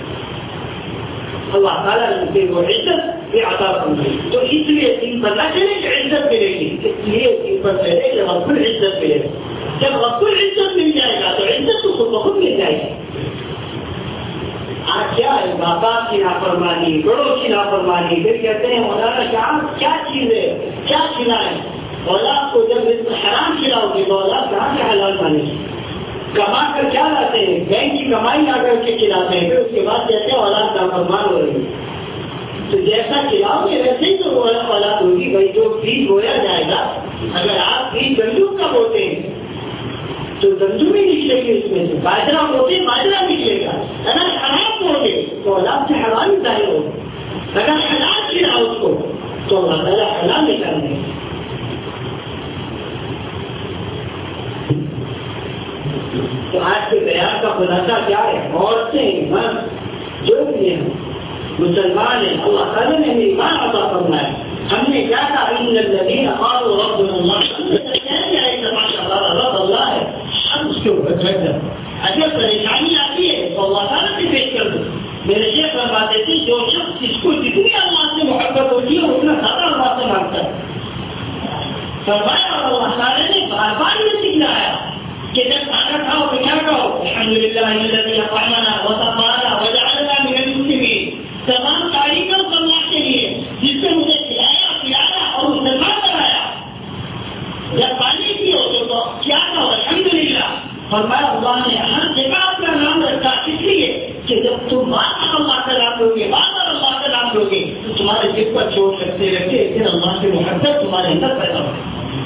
S1: اللہ تعالیٰ نے وہ عزت یہ عطا فرمائی. تو اس لیے ان پر نہ چلے کہ عزت ملے گی, اس لیے ان پر چلے کہ ہم پھر عزت ملے. جب رب العزت مل جائے گا تو عزت تو خود بخود مل جائے گی. آج کیا ہے؟ باپ باپ کی نافرمانی، بڑوں کی نافرمانی. پھر کہتے ہیں مولانا کیا کیا چیز ہے، کیا کھلائیں؟ اولاد کو جب رزق حرام کھلاؤ گے تو اولاد کہاں سے حلال مانے گی؟ کما کر کیا لاتے ہیں؟ بینک کی کمائی لا کر کے کھلاتے ہیں، پھر اس کے بعد کہتے ہیں اولاد نافرمان ہو رہی ہے. تو جیسا کھلاؤ گے ویسے ہی تو اولاد ہوگی. بھائی جو بیج بویا جائے گا، اگر آپ بیج گندم کا بوتے ہیں تو گندم ہی نکلے گی، اس میں سے باجرا بوتے باجرا نکلے گا. اگر حرام بوتے تو اولاد سے حرام ظاہر ہوگا. اگر حلال کھلاؤ اس کو تو اللہ تعالیٰ حلال نکال دیں گے. تو آج کے بیان کا خلاصہ کیا ہے؟ عورتیں مرد جو بھی ہیں مسلمان ہیں، اللہ تعالیٰ نے ہمیں ایمان عطا فرمایا. ہم نے کیا کہا؟ ان الذین قالوا ربنا اللہ، رب اللہ ہے، ہم اس کے اوپر چڑھ کر اگر پریشانی آتی ہے تو اللہ تعالیٰ سے پیش کر دو. میرے شیخ فرماتے تھے جو شخص جس کو جتنی اللہ سے محبت ہوتی ہے اتنا زیادہ اللہ سے مانگتا ہے. فرمایا اور اللہ تعالیٰ نے بار بار یہ سکھلایا کہ جب کھانا کھاؤ تو کیا کہو؟ الحمدللہ الذی اطعمنا وسقانا وجعلنا من المسلمین. تمام تعریفیں اللہ کے لیے جس نے مجھے کھلایا پلایا اور مسلمان بنایا. جب پانی پیو تو کیا کہو؟ الحمدللہ. فرمایا اللہ نے ہر جگہ اپنا نام رکھا اس لیے کہ جب تم بار بار اللہ کا نام لو گے، بار بار اللہ کا نام لو گے تو تمہارے دل پر چوٹ رکھتے رکھتے پھر اللہ سے محبت تمہارے اندر پیدا ہوگی.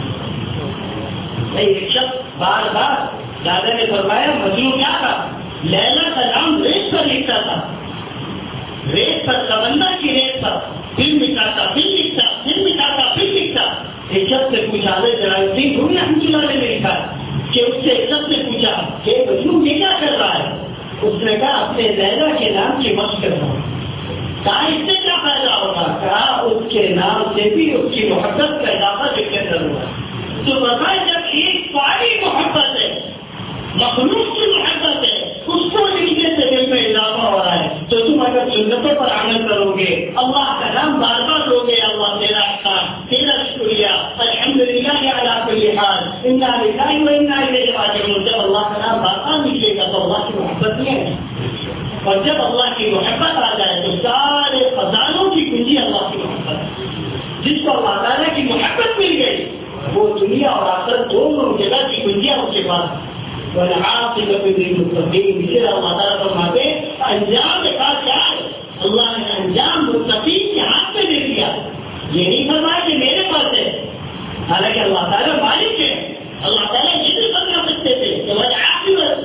S1: ایک شخص بار بار دادا نے فرمایا مجنو کیا تھا؟ لیلا کا نام ریت پر لکھتا تھا، ریت پر سمندر کی ریت پر پھر مٹاتا پھر لکھتا پھر مٹاتا پھر لکھتا. ایک شخص سے پوچھا جلال الدین ہم چلانے میں لکھا کہ اس سے ایک شخص نے پوچھا کہ مجنو یہ کیا کر رہا ہے؟ اس نے کہا اپنے لیلا کے نام کی مشق کر رہا ہوں. کہا اس سے کیا فائدہ ہوگا؟ کہا اس کے نام سے بھی اس کی محبت کا اضافہ ذکر کروں گا. تو بتائے جب ایک ساری محبت ہے، مخلوق کی محبت ہے، اس کو لکھنے سے دل میں اضافہ ہو رہا ہے تو تم اگر سنتوں پر عمل کرو گے، اللہ کا نام بار بار لو گے، اللہ تیرا احسان تیرا شکریہ الحمدللہ علی کل حال انا للہ و انا الیہ راجعون. جب اللہ کا نام بار بار نکلے گا تو اللہ کی محبت نہیں ہے. اور جب اللہ کی محبت آ جائے تو سارے خزانوں کی کنجی اللہ کی محبت ہے. جس کو اللہ تعالیٰ کی محبت مل گئی وہ دنیا اور آخرت دونوں جگہ کی کنجیاں اس کے پاس. والعاقبۃ للمتقین. پھر اللہ تعالیٰ فرماتے انجام کا کیا ہے؟ اللہ نے انجام متقین کے ہاتھ میں دے دیا. یہ نہیں فرمایا کہ میرے پاس ہے، حالانکہ اللہ تعالیٰ مالک ہے. اللہ تعالیٰ یہ بھی فرما سکتے تھے کہ والعاقبۃ،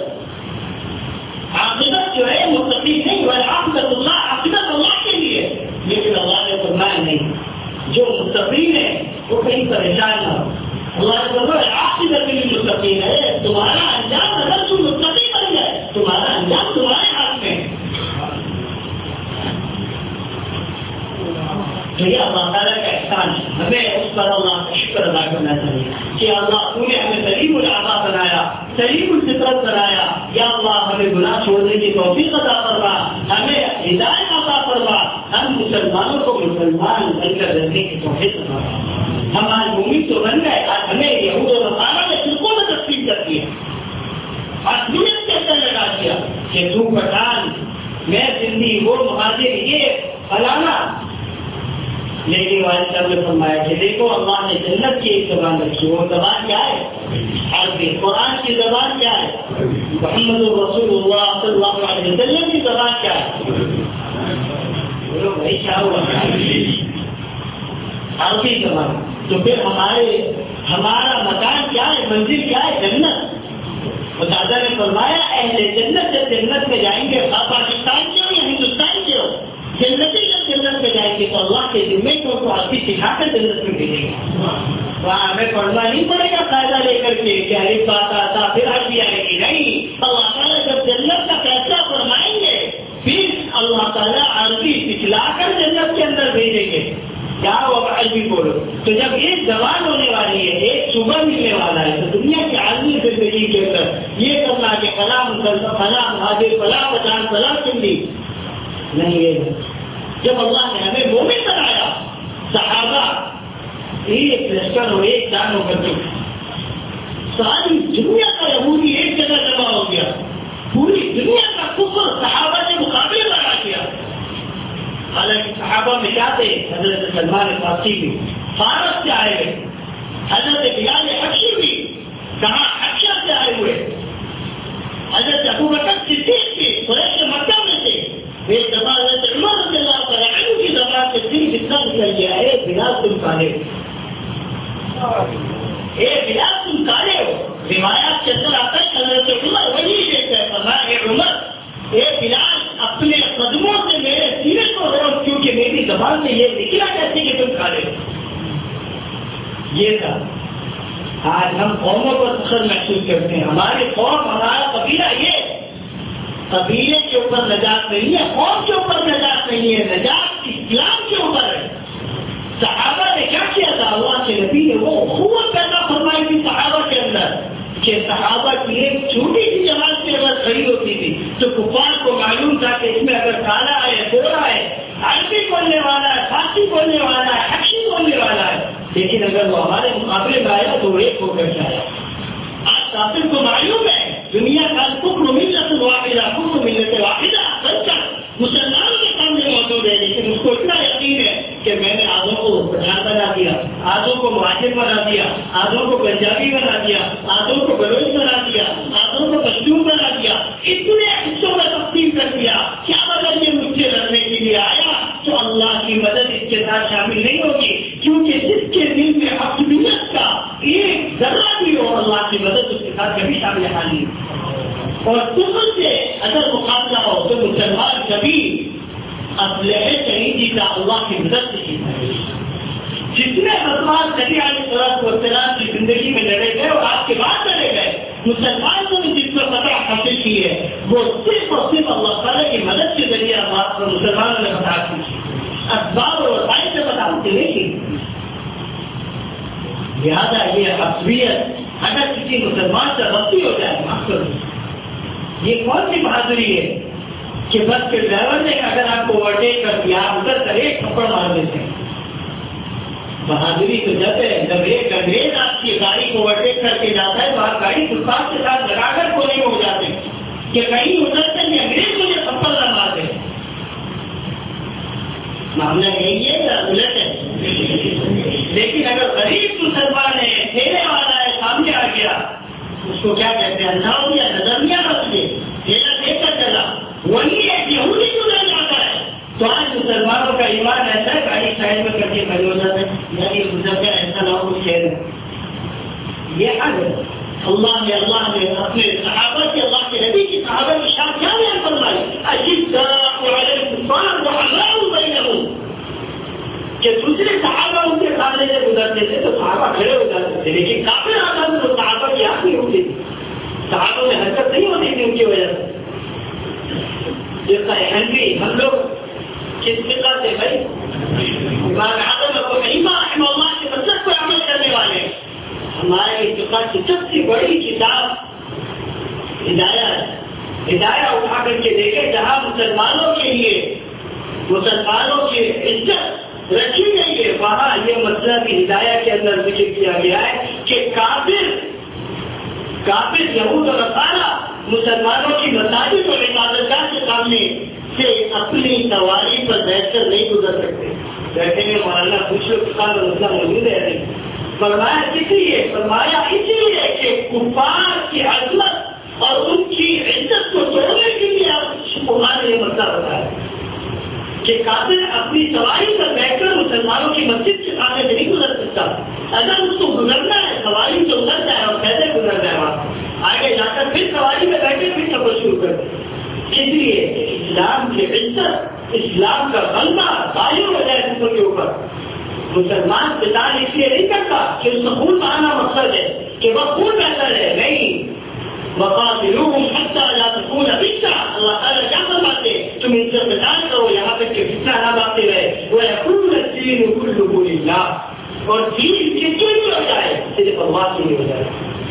S1: عاقبت جو ہے متقین نہیں، والعاقبۃ اللہ، عاقبت اللہ کے لیے. لیکن اللہ نے فرمایا نہیں، جو متقین ہے وہ کہیں پریشان نہ ہو. اللہ نے فرمایا عاقبۃ للمتقین ہے. تمہارا انجام اگر تم متقی بن جائے تمہارا انجام تمہارے ہاتھ میں. تو یہ اللہ تعالیٰ کا احسان ہے، ہمیں اس پر اللہ کا شکر ادا کرنا چاہیے کہ اللہ تو نے ہمیں سلیم العطا بنایا، سلیم الفطرت بنایا. یا اللہ ہمیں گناہ چھوڑنے کی توفیق عطا فرما، ہمیں ہدایت عطا فرما، ہم مسلمانوں کو مسلمان بن کر رہنے کی توفیق عطا فرما. ہم آج مومن تو بن گئے، آج ہمیں یہود و نصارہ نے فرقوں میں تقسیم کر دیا، آج دنیا کے اندر لگا دیا کہ تو پٹھان، میں سندھی، وہ مہاجر، یہ فلانا. لیکن والد صاحب نے فرمایا کہ دیکھو اللہ نے جنت کی ایک زبان رکھی، وہ زبان کیا ہے؟ عربی. قرآن کی زبان کیا ہے؟ محمد رسول اللہ صلی اللہ علیہ وسلم کی زبان کیا ہے؟ بولو بھائی کیا ہوا؟ عربی زبان. تو پھر ہمارے ہمارا مکان کیا ہے، منزل کیا ہے؟ جنت. دادا نے فرمایا اہل جنت جب جنت میں جائیں گے، پاکستان کے ہو یا ہندوستان کے ہو، جنتی جب جنت میں جائیں گے تو اللہ کے ذمے کو تو عربی سکھا کر جنت میں بھیجیں گے. وہاں ہمیں پڑھنا نہیں پڑے گا فائدہ لے کر کے کہ الف بات آتا پھر عربی آئے گی. نہیں، اللہ تعالیٰ جب جنت کا فیصلہ فرمائیں گے پھر اللہ تعالیٰ عربی سکھلا کر جنت کے اندر بھیجیں گے. کیا وہ عربی بولو. تو جب ایک زبان ہونے والی ہے، ایک صبح ملنے والا ہے، تو دنیا کی عالمی زندگی کے اندر یہ کرنا کہ فلاں فلاں حاضر فلاں پٹھان فلاں سندھی نہیں ہے. جب اللہ نے ہمیں مومن بنایا، صحابہ ایک لشکر اور ایک جان ہو کر کے ساری دنیا کا یہودی ایک جگہ جمع ہو گیا, پوری دنیا کا کفر صحابہ کے مقابلے میں آ گیا. حالانکہ صحابہ میں کیا تھے؟ حضرت سلمان فارسی بھی فارس سے آئے ہوئے, حضرت بلال حبشی بھی کہاں حبشہ سے آئے ہوئے, حضرت ابو بکر صدیق بھی قریش مکہ میں تھے. ایک دفعہ حضرت عمر رضی اللہ تعالیٰ عنہ کی زبان سے دل کتنا نکل گیا ہے, بلال تم کالے ہو, اے بلال تم کالے ہو. روایات کے اندر آتا ہے حضرت عمر وہی دیکھتا ہے, فرمایا اے عمر اے بلال اپنے قدموں سے میرے سینے کو روک, کیونکہ میری زبان سے یہ نکلا کیسے کہ تم کالے ہو. یہ تھا. آج ہم قوموں پر فخر محسوس کرتے ہیں, ہماری قوم ہمارا قبیلہ یہ قبیلے کے اوپر نجات نہیں ہے, قوم کے اوپر نجات نہیں ہے, نجات اسلام کے اوپر ہے. صحابہ نے کیا کیا تھا؟ اللہ کے نبی نے وہ قوت پیدا فرمائی تھی صحابہ کے اندر کہ صحابہ کی ایک چھوٹی سی جماعت سے اگر کھڑی ہوتی تھی تو کفار کو معلوم تھا کہ اس میں اگر کالا ہے, گورا ہے, عربی بولنے والا ہے, فارسی بولنے والا ہے, حبشی بولنے والا ہے, لیکن اگر وہ ہمارے مقابلے میں آیا تو وہ ایک ہو کر کے آیا. آج کافر کو معلوم ہے دنیا کا کفر ملت واحدہ, کفر ملت واحدہ سچا مسلمان کے سامنے موجود ہے, لیکن اس کو اتنا یقین ہے کہ میں نے آدھوں کو پٹھان بنا دیا, آدھوں کو مہاجر بنا دیا, آدھوں کو پنجابی بنا دیا, آدھوں کو بلوچ بنا دیا, آدھوں کو پشتون بنا دیا, اتنے حصوں میں تقسیم کر دیا. کیا مدد یہ مجھ سے لڑنے کے لیے آیا تو اللہ کی مدد اس کے ساتھ شامل نہیں ہوگی, کیونکہ جس کے دل میں حقیقت کا ایک ذرہ بھی ہو اللہ کی مدد اس کے ساتھ کبھی شامل نہیں. اور کفر سے اگر مقابلہ ہو تو مسلمان کبھی اسلحے شہیدی کا اللہ کی مدد سے سیکھا ہے. جتنے مسلمان نبی علیہ السلام کی زندگی میں لڑے گئے اور آپ کے بعد لڑے گئے, مسلمانوں نے جس پر فتح حاصل کی ہے وہ صرف اور صرف اللہ تعالیٰ کی مدد کے ذریعے آپ پر مسلمانوں نے فتح کی, اسباب اور وسائل سے فتح حاصل نہیں کی. لہٰذا یہ عصبیت اگر کسی مسلمان سے غلطی ہو جائے معاف کر دیں. یہ کون سی بہادری ہے کہ بس کے ڈرائیور نے اگر آپ کو اوورٹیک کر دیا آپ ادھر کر ایک تھپڑ مار دیتے ہیں. بہادری تو جب ہے جب ایک انگریز آپ کی گاڑی کو اوورٹیک کر کے جاتا ہے تو آپ گاڑی فٹپاتھ کے ساتھ لگا کر کونے ہو جاتے ہیں کہ کہیں ادھر سے انگریز مجھے تھپڑ نہ مار دے. معاملہ یہی ہے یا الٹ ہے؟ لیکن اگر غریب مسلمان ہے, ٹھیلے والا ہے, سامنے آ گیا, اس کو کیا کہتے ہیں, اندھا ہو گیا, نظر نہیں آ رہا, ٹھیلا دے کر چلا, وہی ایک یہودی کو لے جاتا ہے. تو آج مسلمانوں کا ایمان ایسا ہے گاڑی سائڈ میں کر کے کھڑے ہو جاتے ہیں, یعنی گزر کا ایسا نہ ہو کچھ ہے. یہ حل ہے. اللہ نے اللہ نے اپنے صحابہ کے اللہ کے نبی کی صحابہ کی شان کیا بیان فرمائی, کہ دوسرے صحابہ ان کے سامنے سے گزرتے تھے تو صحابہ کھڑے ہو جاتے تھے, لیکن کافر آتا تھا تو صحابہ کی آنکھ نہیں ہوتی تھی, صحابہ میں حرکت نہیں ہوتی تھی ان کی وجہ سے. جیسا ہنگی ہم لوگ کس فقہ سے بھائی امام اعظم ابو حنیفہ رحمہ اللہ کے مسلک پر عمل کرنے والے, ہمارے فقہ کی سب سے بڑی کتاب ہدایہ ہے. ہدایہ اٹھا کر کے دیکھے جہاں مسلمانوں کے لیے مسلمانوں کی عزت رکھی گئی ہے وہاں یہ مسئلہ بھی ہدایہ کے اندر ذکر کیا گیا ہے کہ کافر کافر یہود اور نصارا مسلمانوں کی مساجد اور عبادتگاہ کے سامنے سے اپنی سواری پر بیٹھ کر نہیں گزر سکتے. بیٹھے میں مولانا کچھ لوگ کسان اور مسئلہ موجود ہے نہیں. فرمایا کس لیے؟ فرمایا اس لیے کہ کفار کی عظمت اور ان کی عزت کو توڑنے کے لیے قرآن نے یہ مسئلہ بتایا کہ کافر اپنی سواری پر بیٹھ کر مسلمانوں کی مسجد کے سامنے سے نہیں گزر سکتا. اگر اس کو گزرنا ہے سواری سے اتر جائے اور کیسے گزر جائے وہاں آگے جا کر پھر سواری میں بیٹھے پھر سفر شروع کر دیں. اس لیے اسلام کی عزت اسلام کا غلبہ تعین ہو جائے سفر کے اوپر. مسلمان قتال اس لیے نہیں کرتا کہ اس کا خون بہانا مقصد ہے کہ وہ خون بہتر ہے, نہیں. وقاتلوہم حتی لا تکون فتنہ, اللہ تعالیٰ کیا فرماتے ہیں تم ان سے قتال کرو یہاں تک کہ فتنہ نہ باقی رہے. وَيَكُونَ الدِّينُ كُلُّهُ لِلَّهِ, اور دین کس کے لیے ہو جائے, صرف اللہ کے لیے ہو جائے.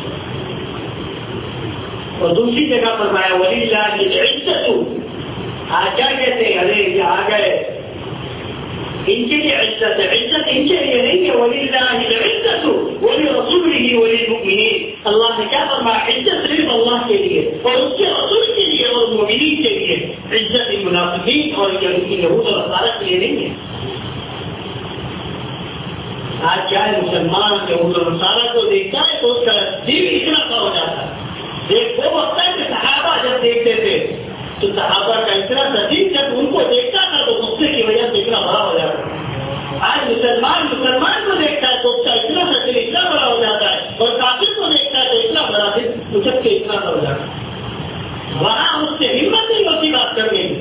S1: اور دوسری جگہ فرمایا وَلِلَّهِ الْعِزَّةُ, آج کیا کہتے ہیں ارے یہ آ گئے ان کے لیے عزت ہے. عزت ان کے لیے نہیں ہے. وَلِلَّهِ الْعِزَّةُ وَلِرَسُولِهِ وَلِلْمُؤْمِنِينَ. اللہ نے کیا فرمایا؟ عزت صرف اللہ کے لیے اور اس کے رسول کے لیے اور مومنین کے لیے. عزت منافقین اور یہود اور نصارہ کے لیے نہیں ہے. آج کیا ہے، مسلمان یہود اور نصارہ کو دیکھتا ہے تو اس کا دل اتنا سا ہو جاتا ہے. ایک وہ وقت ہے کہ صحابہ جب دیکھتے تھے تو صحابہ کا اتنا تجیب جب ان کو دیکھتا تھا تو غصے کی وجہ سے اتنا بڑا ہو جاتا ہے. آج مسلمان مسلمان کو دیکھتا ہے تو اس کا اتنا سا دل اتنا بڑا ہو جاتا ہے اور کافر کو دیکھتا ہے تو اتنا بڑا دل اچک کے اتنا بڑا ہو جاتا ہے. وہاں اس سے ہمت نہیں ہوتی بات کرنے کی.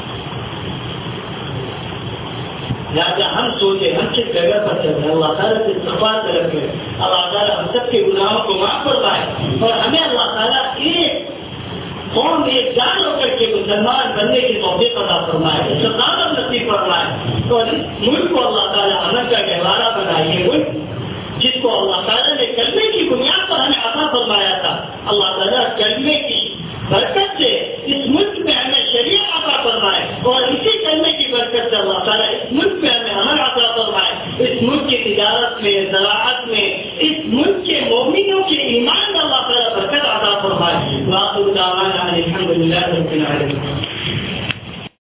S1: لہٰذا ہم سوچے ہم کس جگہ پر چل رہے ہیں. اللہ تعالیٰ سے صفات کر رکھے. اللہ تعالیٰ ہم سب کے گناہوں کو معاف فرمائے اور ہمیں اللہ تعالیٰ ایک قوم ایک جان ہو کر کے مسلمان بننے کی توفیق عطا فرمائے، استقامت نصیب فرمائے اور اس ملک کو اللہ تعالیٰ امن کا گہوارہ بنائے. ملک جس کو اللہ تعالیٰ نے کلمے کی بنیاد پر ہمیں عطا فرمایا تھا، اللہ تعالیٰ کلمے کی برکت سے اس ملک میں ہمیں شریعت عطا فرمائے اور اسی کلمے کی برکت سے اللہ تعالیٰ اس ملک میں ہمیں امن عطا فرمائے. اس ملک کی تجارت میں، زراعت میں، اس ملک کے مومنوں کے ایمان میں اللہ تعالیٰ برکت عطا فرمائے. وآخر دعوانا الحمد للہ رب العالمین.